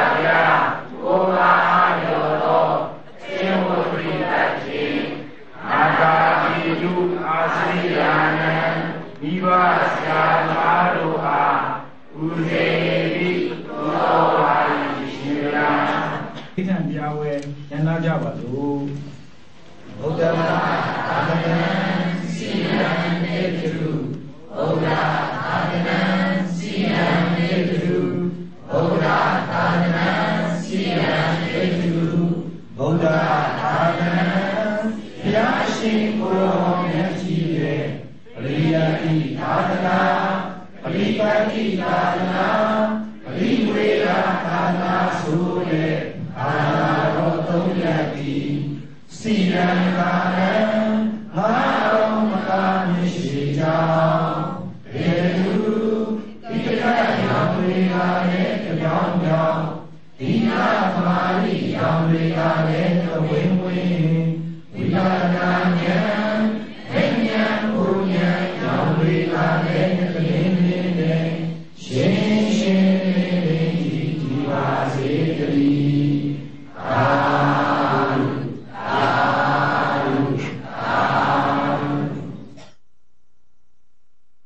ဗုဒ္ဓဘာသာသနာစီရံနေတုဗုဒ္ဓသာသနာစီရံနေတုဗုဒ္ဓသာသနာစီရံနေတုဗုဒ္ဓသာသနာဘုရားရှင်ကိုယ်တော်မြတ်ကြီးရဲ့ပရိယတိသာသနာပရိပတ်တိသာသနာပရိဝေယသာသနာဆိုတဲ့အာတော်သုံးရသည်စီရံသာနံဟာတော်မကားမရှိကြောင်းဘေတုဒီကရရောင်တွေကလည်းကြောင်းကြောင်းဒီနာသမာဓိရောင်တွေကလည်းသဝင်း